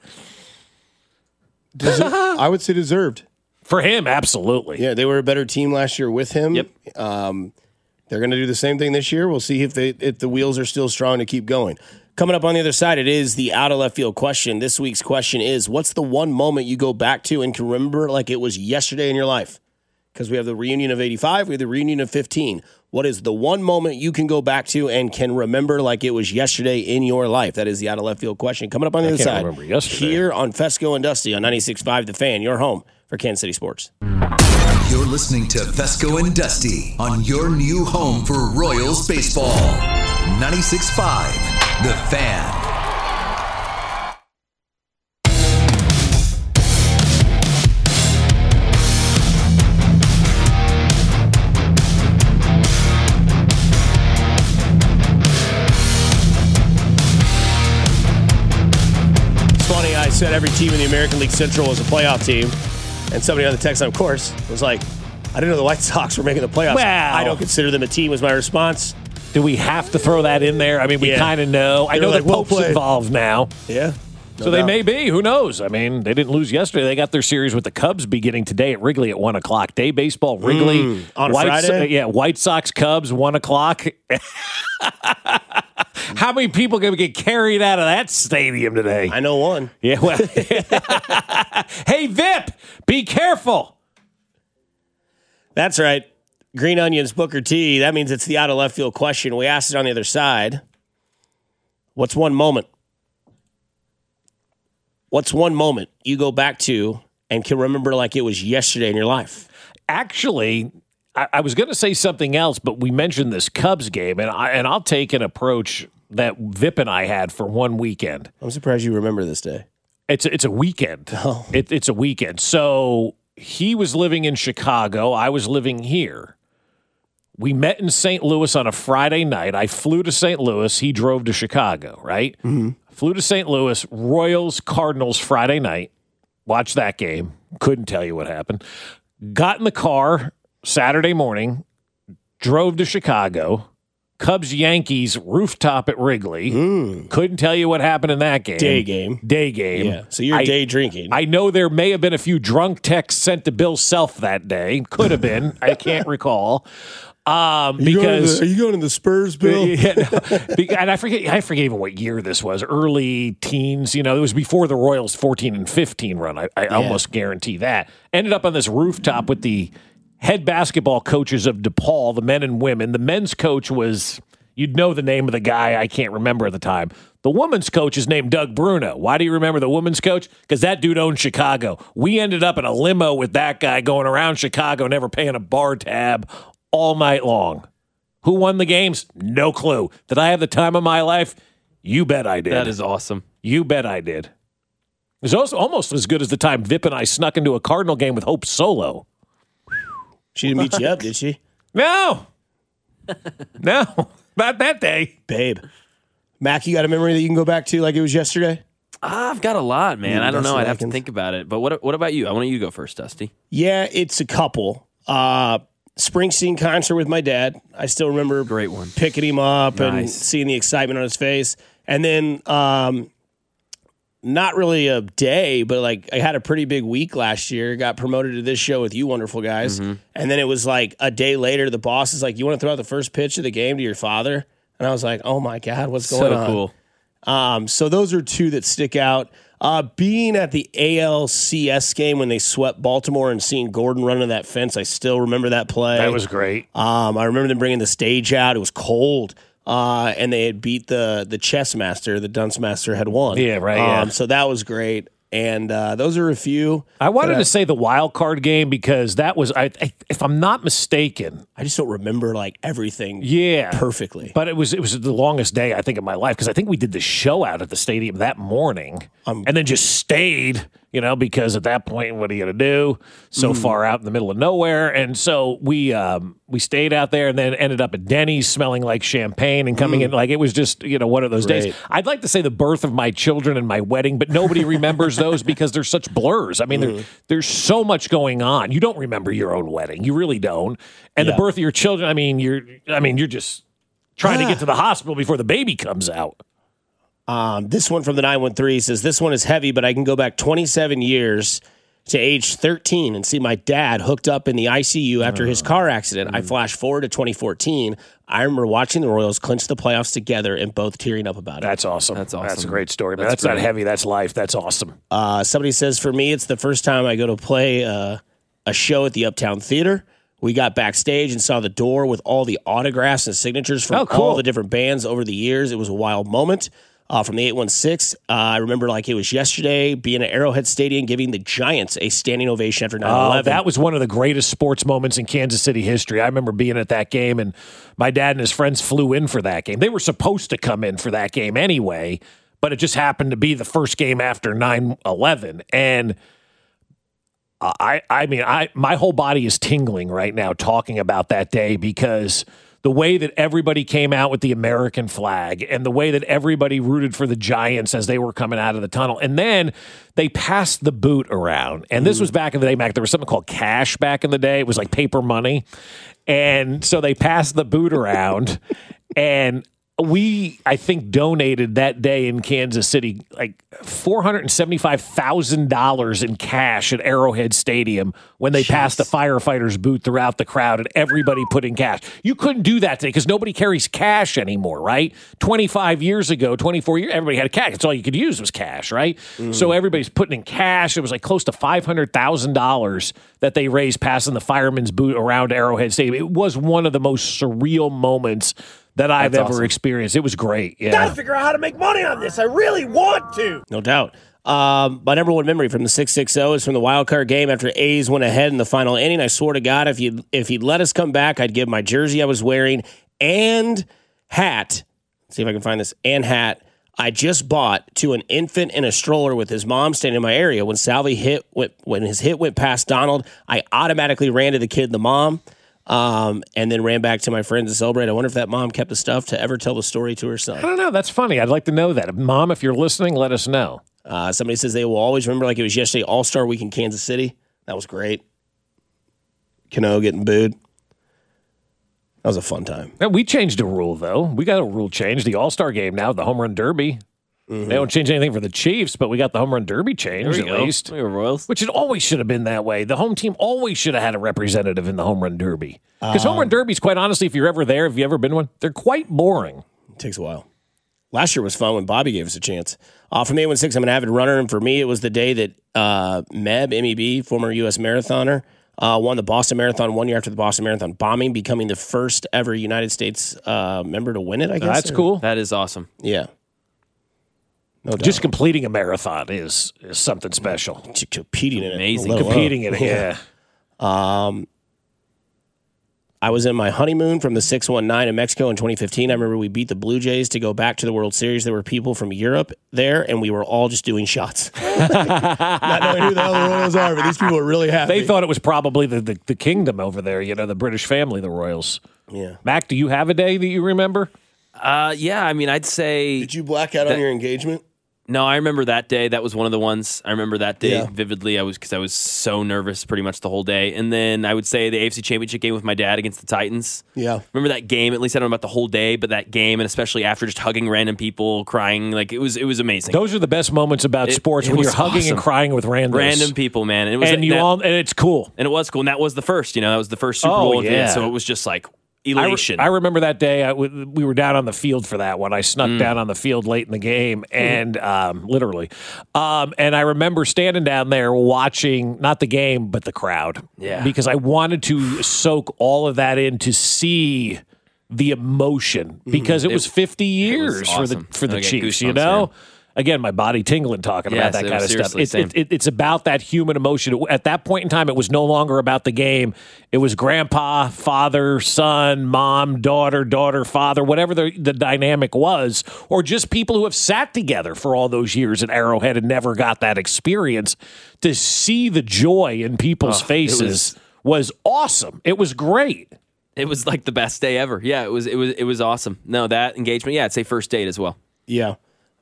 [SPEAKER 6] I would say deserved.
[SPEAKER 7] For him, absolutely.
[SPEAKER 6] Yeah, they were a better team last year with him.
[SPEAKER 19] Yep.
[SPEAKER 6] They're going to do the same thing this year. We'll see if the wheels are still strong to keep going. Coming up on the other side, it is the out of left field question. This week's question is, what's the one moment you go back to and can remember like it was yesterday in your life? because we have the reunion of 85, we have the reunion of 15. What is the one moment you can go back to and can remember like it was yesterday in your life? That is the out of left field question. Coming up on the other side.
[SPEAKER 7] Remember yesterday.
[SPEAKER 6] Here on Fesco and Dusty on 96.5 The Fan, your home for Kansas City sports.
[SPEAKER 15] You're listening to Fesco and Dusty on your new home for Royals baseball. 96.5 The Fan.
[SPEAKER 6] I said every team in the American League Central was a playoff team, and somebody on the text line, of course, was like, I didn't know the White Sox were making the playoffs.
[SPEAKER 7] Well,
[SPEAKER 6] I don't consider them a team, was my response.
[SPEAKER 7] Do we have to throw that in there? I mean, we kind of know. I know that Pope's involved now.
[SPEAKER 6] Yeah.
[SPEAKER 7] So they may be. Who knows? I mean, they didn't lose yesterday. They got their series with the Cubs beginning today at Wrigley at 1 o'clock. Day baseball, Wrigley.
[SPEAKER 6] On a Friday?
[SPEAKER 7] White Sox, Cubs, 1 o'clock. How many people going to get carried out of that stadium today?
[SPEAKER 6] I know one.
[SPEAKER 7] Yeah. Well, hey, Vip, be careful.
[SPEAKER 6] That's right. Green Onions, Booker T. That means it's the out of left field question. We asked it on the other side. What's one moment? What's one moment you go back to and can remember like it was yesterday in your life?
[SPEAKER 7] Actually, I was going to say something else, but we mentioned this Cubs game, and I'll take an approach that Vip and I had for one weekend.
[SPEAKER 6] I'm surprised you remember this day.
[SPEAKER 7] It's a weekend. Oh. It's a weekend. So he was living in Chicago. I was living here. We met in St. Louis on a Friday night. I flew to St. Louis. He drove to Chicago, right?
[SPEAKER 6] Mm-hmm.
[SPEAKER 7] Flew to St. Louis, Royals, Cardinals Friday night. Watched that game. Couldn't tell you what happened. Got in the car Saturday morning, drove to Chicago. Cubs, Yankees, rooftop at Wrigley. Couldn't tell you what happened in that game.
[SPEAKER 6] Day game.
[SPEAKER 7] Yeah.
[SPEAKER 6] So you're day drinking.
[SPEAKER 7] I know there may have been a few drunk texts sent to Bill Self that day. Could have been. I can't recall. Because
[SPEAKER 6] are you going to the Spurs, Bill?
[SPEAKER 7] And I forget even what year this was. Early teens, it was before the Royals 14 and 15 run. I almost guarantee that. Ended up on this rooftop with the head basketball coaches of DePaul, the men and women. The men's coach was, you'd know the name of the guy, I can't remember at the time. The women's coach is named Doug Bruno. Why do you remember the women's coach? Because that dude owned Chicago. We ended up in a limo with that guy going around Chicago, never paying a bar tab all night long. Who won the games? No clue. Did I have the time of my life? You bet I did.
[SPEAKER 19] That is awesome.
[SPEAKER 7] You bet I did. It was also almost as good as the time Vip and I snuck into a Cardinal game with Hope Solo.
[SPEAKER 6] She didn't beat you up, did she?
[SPEAKER 7] No. No. Not that day.
[SPEAKER 6] Babe. Mac, you got a memory that you can go back to like it was yesterday?
[SPEAKER 19] I've got a lot, man. I don't know. I'd have to think about it. But what about you? I want you to go first, Dusty.
[SPEAKER 6] Yeah, it's a couple. Springsteen concert with my dad. I still remember
[SPEAKER 19] great one.
[SPEAKER 6] Picking him up and seeing the excitement on his face. And then not really a day, but like I had a pretty big week last year. Got promoted to this show with you wonderful guys.
[SPEAKER 19] Mm-hmm.
[SPEAKER 6] And then it was like a day later, the boss is like, you want to throw out the first pitch of the game to your father? And I was like, oh my God, what's going on?
[SPEAKER 19] So
[SPEAKER 6] cool. So those are two that stick out. Being at the ALCS game when they swept Baltimore and seeing Gordon run into that fence, I still remember that play.
[SPEAKER 7] That was great.
[SPEAKER 6] I remember them bringing the stage out. It was cold. And they had beat the chess master. The dunce master had won.
[SPEAKER 7] Yeah, right.
[SPEAKER 6] So that was great. And those are a few.
[SPEAKER 7] I wanted to say the wild card game because that was, if I'm not mistaken,
[SPEAKER 6] I just don't remember like everything. Perfectly.
[SPEAKER 7] But it was the longest day I think of my life because I think we did the show out at the stadium that morning and then just stayed. Because at that point, what are you going to do? So far out in the middle of nowhere. And so we stayed out there and then ended up at Denny's smelling like champagne and coming in like it was just, one of those days. I'd like to say the birth of my children and my wedding, but nobody remembers those because they're such blurs. I mean, there's so much going on. You don't remember your own wedding. You really don't. And the birth of your children, you're just trying to get to the hospital before the baby comes out.
[SPEAKER 6] This one from the 913 says, this one is heavy, but I can go back 27 years to age 13 and see my dad hooked up in the ICU after his car accident. I flash forward to 2014. I remember watching the Royals clinch the playoffs together and both tearing up about it.
[SPEAKER 7] That's awesome. That's a great story. But that's
[SPEAKER 19] great.
[SPEAKER 7] not heavy. That's life. That's awesome.
[SPEAKER 6] Somebody says, for me, it's the first time I go to play a show at the Uptown Theater. We got backstage and saw the door with all the autographs and signatures from all the different bands over the years. It was a wild moment. From the 816, I remember like it was yesterday, being at Arrowhead Stadium, giving the Giants a standing ovation after 9/11.
[SPEAKER 7] That was one of the greatest sports moments in Kansas City history. I remember being at that game, and my dad and his friends flew in for that game. They were supposed to come in for that game anyway, but it just happened to be the first game after 9/11. And I mean, my whole body is tingling right now talking about that day, because the way that everybody came out with the American flag and the way that everybody rooted for the Giants as they were coming out of the tunnel. And then they passed the boot around. And this was back in the day, Mac. There was something called cash back in the day. It was like paper money. And so they passed the boot around, and we, I think, donated that day in Kansas City like $475,000 in cash at Arrowhead Stadium when they passed the firefighters' boot throughout the crowd, and everybody put in cash. You couldn't do that today because nobody carries cash anymore, right? 25 years ago, 24 years, everybody had cash. That's all you could use was cash, right? So everybody's putting in cash. It was like close to $500,000 that they raised passing the fireman's boot around Arrowhead Stadium. It was one of the most surreal moments that I've ever experienced. It was great. Yeah.
[SPEAKER 6] Gotta figure out how to make money on this. I really want to. No doubt. My number one memory from the 660 is from the wild card game after A's went ahead in the final inning. I swear to God, if he'd let us come back, I'd give my jersey I was wearing and hat. Let's see if I can find this. And hat I just bought to an infant in a stroller with his mom staying in my area. When when his hit went past Donald, I automatically ran to the kid and the mom. And then ran back to my friends to celebrate. I wonder if that mom kept the stuff to ever tell the story to her son.
[SPEAKER 7] I don't know. That's funny. I'd like to know that. Mom, if you're listening, let us know.
[SPEAKER 6] Somebody says they will always remember like it was yesterday, All-Star Week in Kansas City. That was great. Cano getting booed. That was a fun time.
[SPEAKER 7] Yeah, we changed a rule, though. We got a rule change. The All-Star game now, the Home Run Derby. They don't change anything for the Chiefs, but we got the Home Run Derby changed at least.
[SPEAKER 19] We were Royals.
[SPEAKER 7] Which it always should have been that way. The home team always should have had a representative in the Home Run Derby. Because Home Run Derbies, quite honestly, if you're ever there, if you've ever been one, they're quite boring.
[SPEAKER 6] It takes a while. Last year was fun when Bobby gave us a chance. From 816, I'm an avid runner, and for me, it was the day that MEB, former U.S. marathoner, won the Boston Marathon 1 year after the Boston Marathon bombing, becoming the first ever United States member to win it, I guess.
[SPEAKER 7] That's cool.
[SPEAKER 19] That is awesome.
[SPEAKER 6] Yeah. No doubt.
[SPEAKER 7] Just completing a marathon is something special.
[SPEAKER 6] Competing in it.
[SPEAKER 19] Amazing.
[SPEAKER 7] Competing in it, yeah.
[SPEAKER 6] I was in my honeymoon from the 619 in Mexico in 2015. I remember we beat the Blue Jays to go back to the World Series. There were people from Europe there, and we were all just doing shots. Not knowing who the hell the Royals are, but these people were really happy.
[SPEAKER 7] They thought it was probably the kingdom over there, you know, the British family, the Royals.
[SPEAKER 6] Yeah.
[SPEAKER 7] Mac, do you have a day that you remember?
[SPEAKER 19] Yeah, I mean, I'd say...
[SPEAKER 6] Did you black out on your engagement?
[SPEAKER 19] No, I remember that day. That was one of the ones. I remember that day vividly. Because I was so nervous pretty much the whole day. And then I would say the AFC Championship game with my dad against the Titans.
[SPEAKER 6] Yeah.
[SPEAKER 19] Remember that game? At least I don't know about the whole day, but that game, and especially after just hugging random people, crying, like it was amazing.
[SPEAKER 7] Those are the best moments about sports when you're hugging and crying with
[SPEAKER 19] random people, man. And it was
[SPEAKER 7] and it's cool.
[SPEAKER 19] And it was cool. And that was the first. That was the first Super Bowl event. So it was just like elation.
[SPEAKER 7] I remember that day. We were down on the field for that one. I snuck down on the field late in the game, and literally. And I remember standing down there watching not the game but the crowd.
[SPEAKER 19] Yeah,
[SPEAKER 7] because I wanted to soak all of that in to see the emotion because it was 50 years
[SPEAKER 19] awesome.
[SPEAKER 7] for the Chiefs.
[SPEAKER 19] Goosebumps,
[SPEAKER 7] You know.
[SPEAKER 19] Man.
[SPEAKER 7] Again, my body tingling talking about that kind of stuff. It's about that human emotion. At that point in time, it was no longer about the game. It was grandpa, father, son, mom, daughter, father, whatever the dynamic was, or just people who have sat together for all those years at Arrowhead and never got that experience. To see the joy in people's faces was awesome. It was great.
[SPEAKER 19] It was like the best day ever. Yeah, it was awesome. No, that engagement, I'd say first date as well.
[SPEAKER 6] Yeah.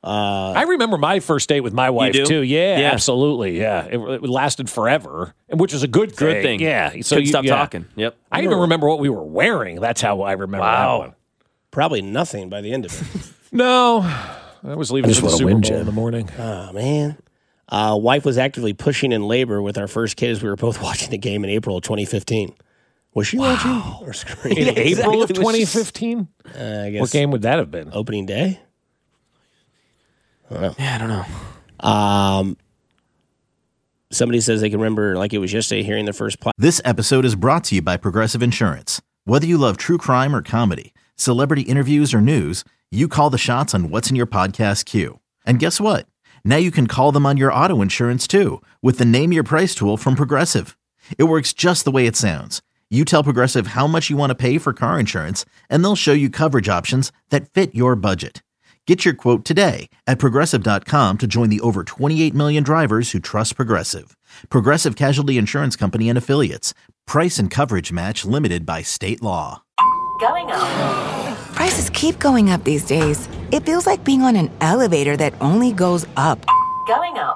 [SPEAKER 7] I remember my first date with my wife too. Yeah, absolutely. Yeah, it lasted forever, which is a good thing.
[SPEAKER 19] Good thing.
[SPEAKER 7] Yeah,
[SPEAKER 19] so you stop talking. Yep.
[SPEAKER 7] I even remember what we were wearing. That's how I remember that one.
[SPEAKER 6] Probably nothing by the end of it.
[SPEAKER 7] No, I was leaving for the Super Bowl in the morning.
[SPEAKER 6] Oh man, wife was actively pushing in labor with our first kid as we were both watching the game in April of 202015. Was she watching or screening?
[SPEAKER 7] In April of 2015?
[SPEAKER 6] I guess.
[SPEAKER 7] What game would that have been?
[SPEAKER 6] Opening day. I don't know.
[SPEAKER 19] Yeah, I don't know.
[SPEAKER 6] somebody says they can remember like it was yesterday hearing the first plot.
[SPEAKER 1] This episode is brought to you by Progressive Insurance. Whether you love true crime or comedy, celebrity interviews or news, you call the shots on what's in your podcast queue. And guess what? Now you can call them on your auto insurance too with the Name Your Price tool from Progressive. It works just the way it sounds. You tell Progressive how much you want to pay for car insurance, and they'll show you coverage options that fit your budget. Get your quote today at Progressive.com to join the over 28 million drivers who trust Progressive. Progressive Casualty Insurance Company and Affiliates. Price and coverage match limited by state law.
[SPEAKER 2] Going up.
[SPEAKER 3] Prices keep going up these days. It feels like being on an elevator that only goes up.
[SPEAKER 2] Going up.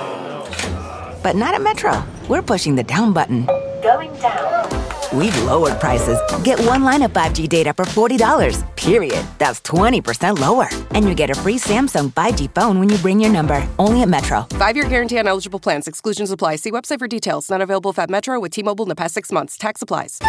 [SPEAKER 3] But not at Metro. We're pushing the down button.
[SPEAKER 2] Going down.
[SPEAKER 3] We've lowered prices. Get one line of 5G data for $40, period. That's 20% lower. And you get a free Samsung 5G phone when you bring your number. Only at Metro.
[SPEAKER 4] 5-year guarantee on eligible plans. Exclusions apply. See website for details. Not available at Metro with T-Mobile in the past 6 months. Tax applies.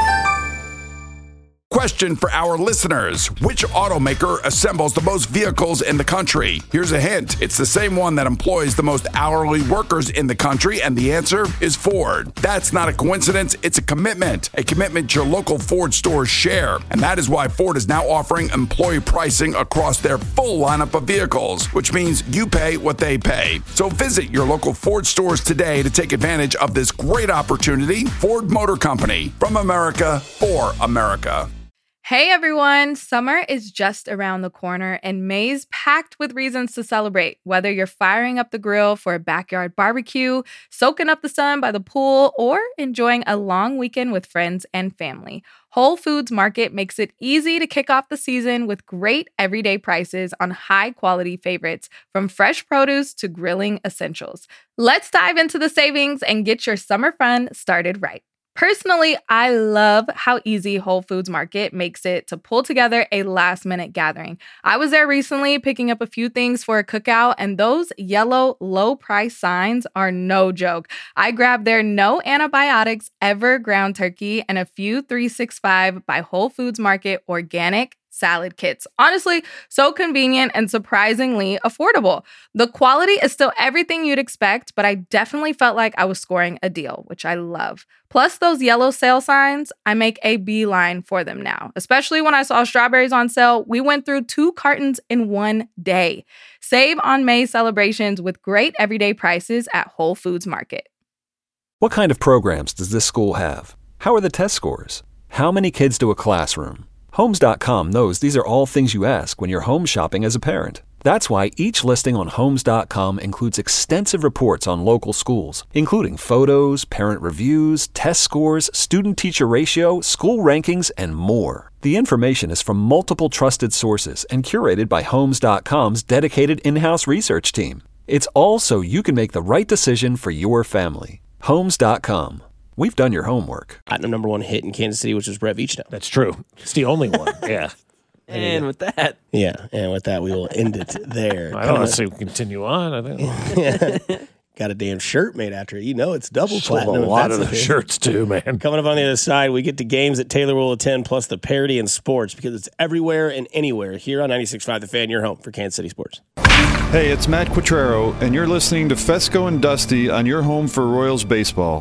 [SPEAKER 5] Question for our listeners. Which automaker assembles the most vehicles in the country? Here's a hint. It's the same one that employs the most hourly workers in the country, and the answer is Ford. That's not a coincidence. It's a commitment your local Ford stores share. And that is why Ford is now offering employee pricing across their full lineup of vehicles, which means you pay what they pay. So visit your local Ford stores today to take advantage of this great opportunity. Ford Motor Company, from America for America.
[SPEAKER 8] Hey everyone, summer is just around the corner and May's packed with reasons to celebrate. Whether you're firing up the grill for a backyard barbecue, soaking up the sun by the pool, or enjoying a long weekend with friends and family, Whole Foods Market makes it easy to kick off the season with great everyday prices on high-quality favorites, from fresh produce to grilling essentials. Let's dive into the savings and get your summer fun started right. Personally, I love how easy Whole Foods Market makes it to pull together a last-minute gathering. I was there recently picking up a few things for a cookout, and those yellow low-price signs are no joke. I grabbed their no antibiotics ever ground turkey and a few 365 by Whole Foods Market organic salad kits. Honestly, so convenient and surprisingly affordable. The quality is still everything you'd expect, but I definitely felt like I was scoring a deal, which I love. Plus those yellow sale signs, I make a beeline for them now. Especially when I saw strawberries on sale, we went through 2 cartons in one day. Save on May celebrations with great everyday prices at Whole Foods Market.
[SPEAKER 9] What kind of programs does this school have? How are the test scores? How many kids do a classroom? Homes.com knows these are all things you ask when you're home shopping as a parent. That's why each listing on Homes.com includes extensive reports on local schools, including photos, parent reviews, test scores, student-teacher ratio, school rankings, and more. The information is from multiple trusted sources and curated by Homes.com's dedicated in-house research team. It's all so you can make the right decision for your family. Homes.com. We've done your homework.
[SPEAKER 6] Platinum #1 hit in Kansas City, which was Brett Veachnow.
[SPEAKER 7] That's true. It's the only one. Yeah.
[SPEAKER 19] And with that.
[SPEAKER 6] Yeah, and with that, we will end it there.
[SPEAKER 7] I don't want to continue on. I think.
[SPEAKER 6] Got a damn shirt made after it. You know it's double
[SPEAKER 7] Sold
[SPEAKER 6] platinum.
[SPEAKER 7] a lot of the shirts too, man.
[SPEAKER 6] Coming up on the other side, we get to games that Taylor will attend, plus the parody in sports, because it's everywhere and anywhere here on 96.5 The Fan, your home for Kansas City sports.
[SPEAKER 22] Hey, it's Matt Quattrero, and you're listening to Fesco and Dusty on your home for Royals baseball.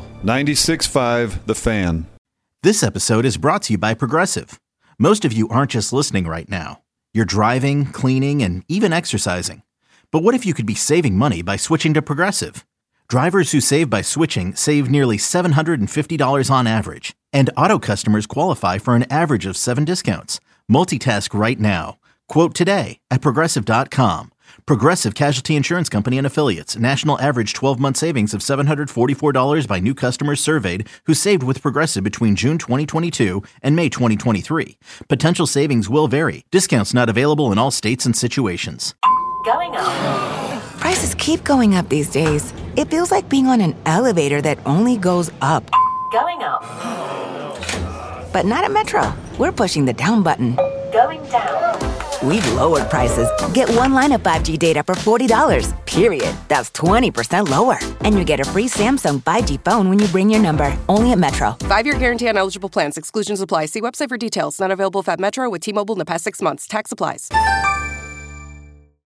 [SPEAKER 22] 96.5 The Fan.
[SPEAKER 1] This episode is brought to you by Progressive. Most of you aren't just listening right now. You're driving, cleaning, and even exercising. But what if you could be saving money by switching to Progressive? Drivers who save by switching save nearly $750 on average, and auto customers qualify for an average of 7 discounts. Multitask right now. Quote today at Progressive.com. Progressive Casualty Insurance Company and Affiliates. National average 12-month savings of $744 by new customers surveyed who saved with Progressive between June 2022 and May 2023. Potential savings will vary. Discounts not available in all states and situations.
[SPEAKER 2] Going up.
[SPEAKER 3] Prices keep going up these days. It feels like being on an elevator that only goes up.
[SPEAKER 2] Going up.
[SPEAKER 3] But not at Metro. We're pushing the down button.
[SPEAKER 2] Going down.
[SPEAKER 3] We've lowered prices. Get one line of 5G data for $40, period. That's 20% lower. And you get a free Samsung 5G phone when you bring your number. Only at Metro.
[SPEAKER 4] 5-year guarantee on eligible plans. Exclusions apply. See website for details. Not available at Metro with T-Mobile in the past 6 months. Tax applies.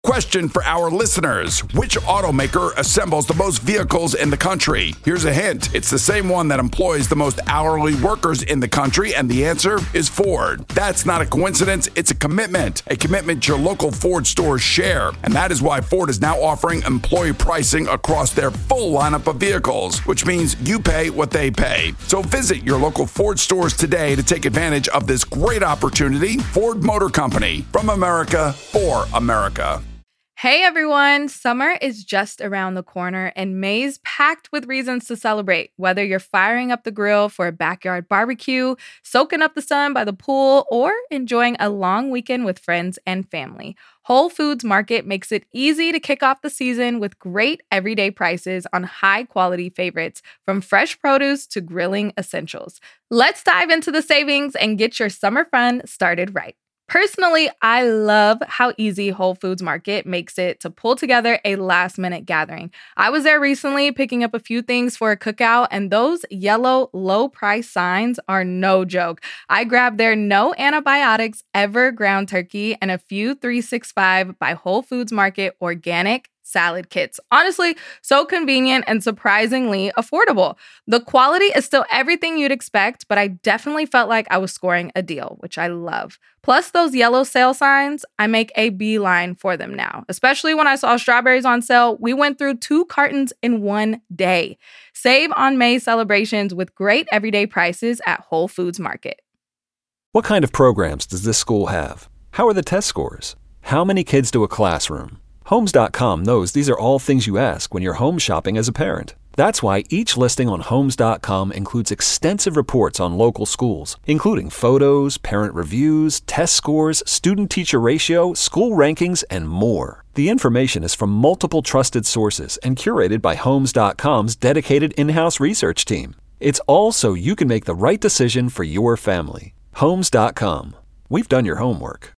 [SPEAKER 5] Question for our listeners. Which automaker assembles the most vehicles in the country? Here's a hint. It's the same one that employs the most hourly workers in the country, and the answer is Ford. That's not a coincidence. It's a commitment your local Ford stores share. And that is why Ford is now offering employee pricing across their full lineup of vehicles, which means you pay what they pay. So visit your local Ford stores today to take advantage of this great opportunity. Ford Motor Company, from America for America.
[SPEAKER 8] Hey everyone, summer is just around the corner and May's packed with reasons to celebrate. Whether you're firing up the grill for a backyard barbecue, soaking up the sun by the pool, or enjoying a long weekend with friends and family, Whole Foods Market makes it easy to kick off the season with great everyday prices on high-quality favorites, from fresh produce to grilling essentials. Let's dive into the savings and get your summer fun started right. Personally, I love how easy Whole Foods Market makes it to pull together a last-minute gathering. I was there recently picking up a few things for a cookout, and those yellow low-price signs are no joke. I grabbed their no antibiotics ever ground turkey and a few 365 by Whole Foods Market organic salad kits. Honestly, so convenient and surprisingly affordable. The quality is still everything you'd expect, but I definitely felt like I was scoring a deal, which I love. Plus those yellow sale signs, I make a beeline for them now. Especially when I saw strawberries on sale, we went through 2 cartons in one day. Save on May celebrations with great everyday prices at Whole Foods Market.
[SPEAKER 9] What kind of programs does this school have? How are the test scores? How many kids do a classroom? Homes.com knows these are all things you ask when you're home shopping as a parent. That's why each listing on Homes.com includes extensive reports on local schools, including photos, parent reviews, test scores, student-teacher ratio, school rankings, and more. The information is from multiple trusted sources and curated by Homes.com's dedicated in-house research team. It's all so you can make the right decision for your family. Homes.com. We've done your homework.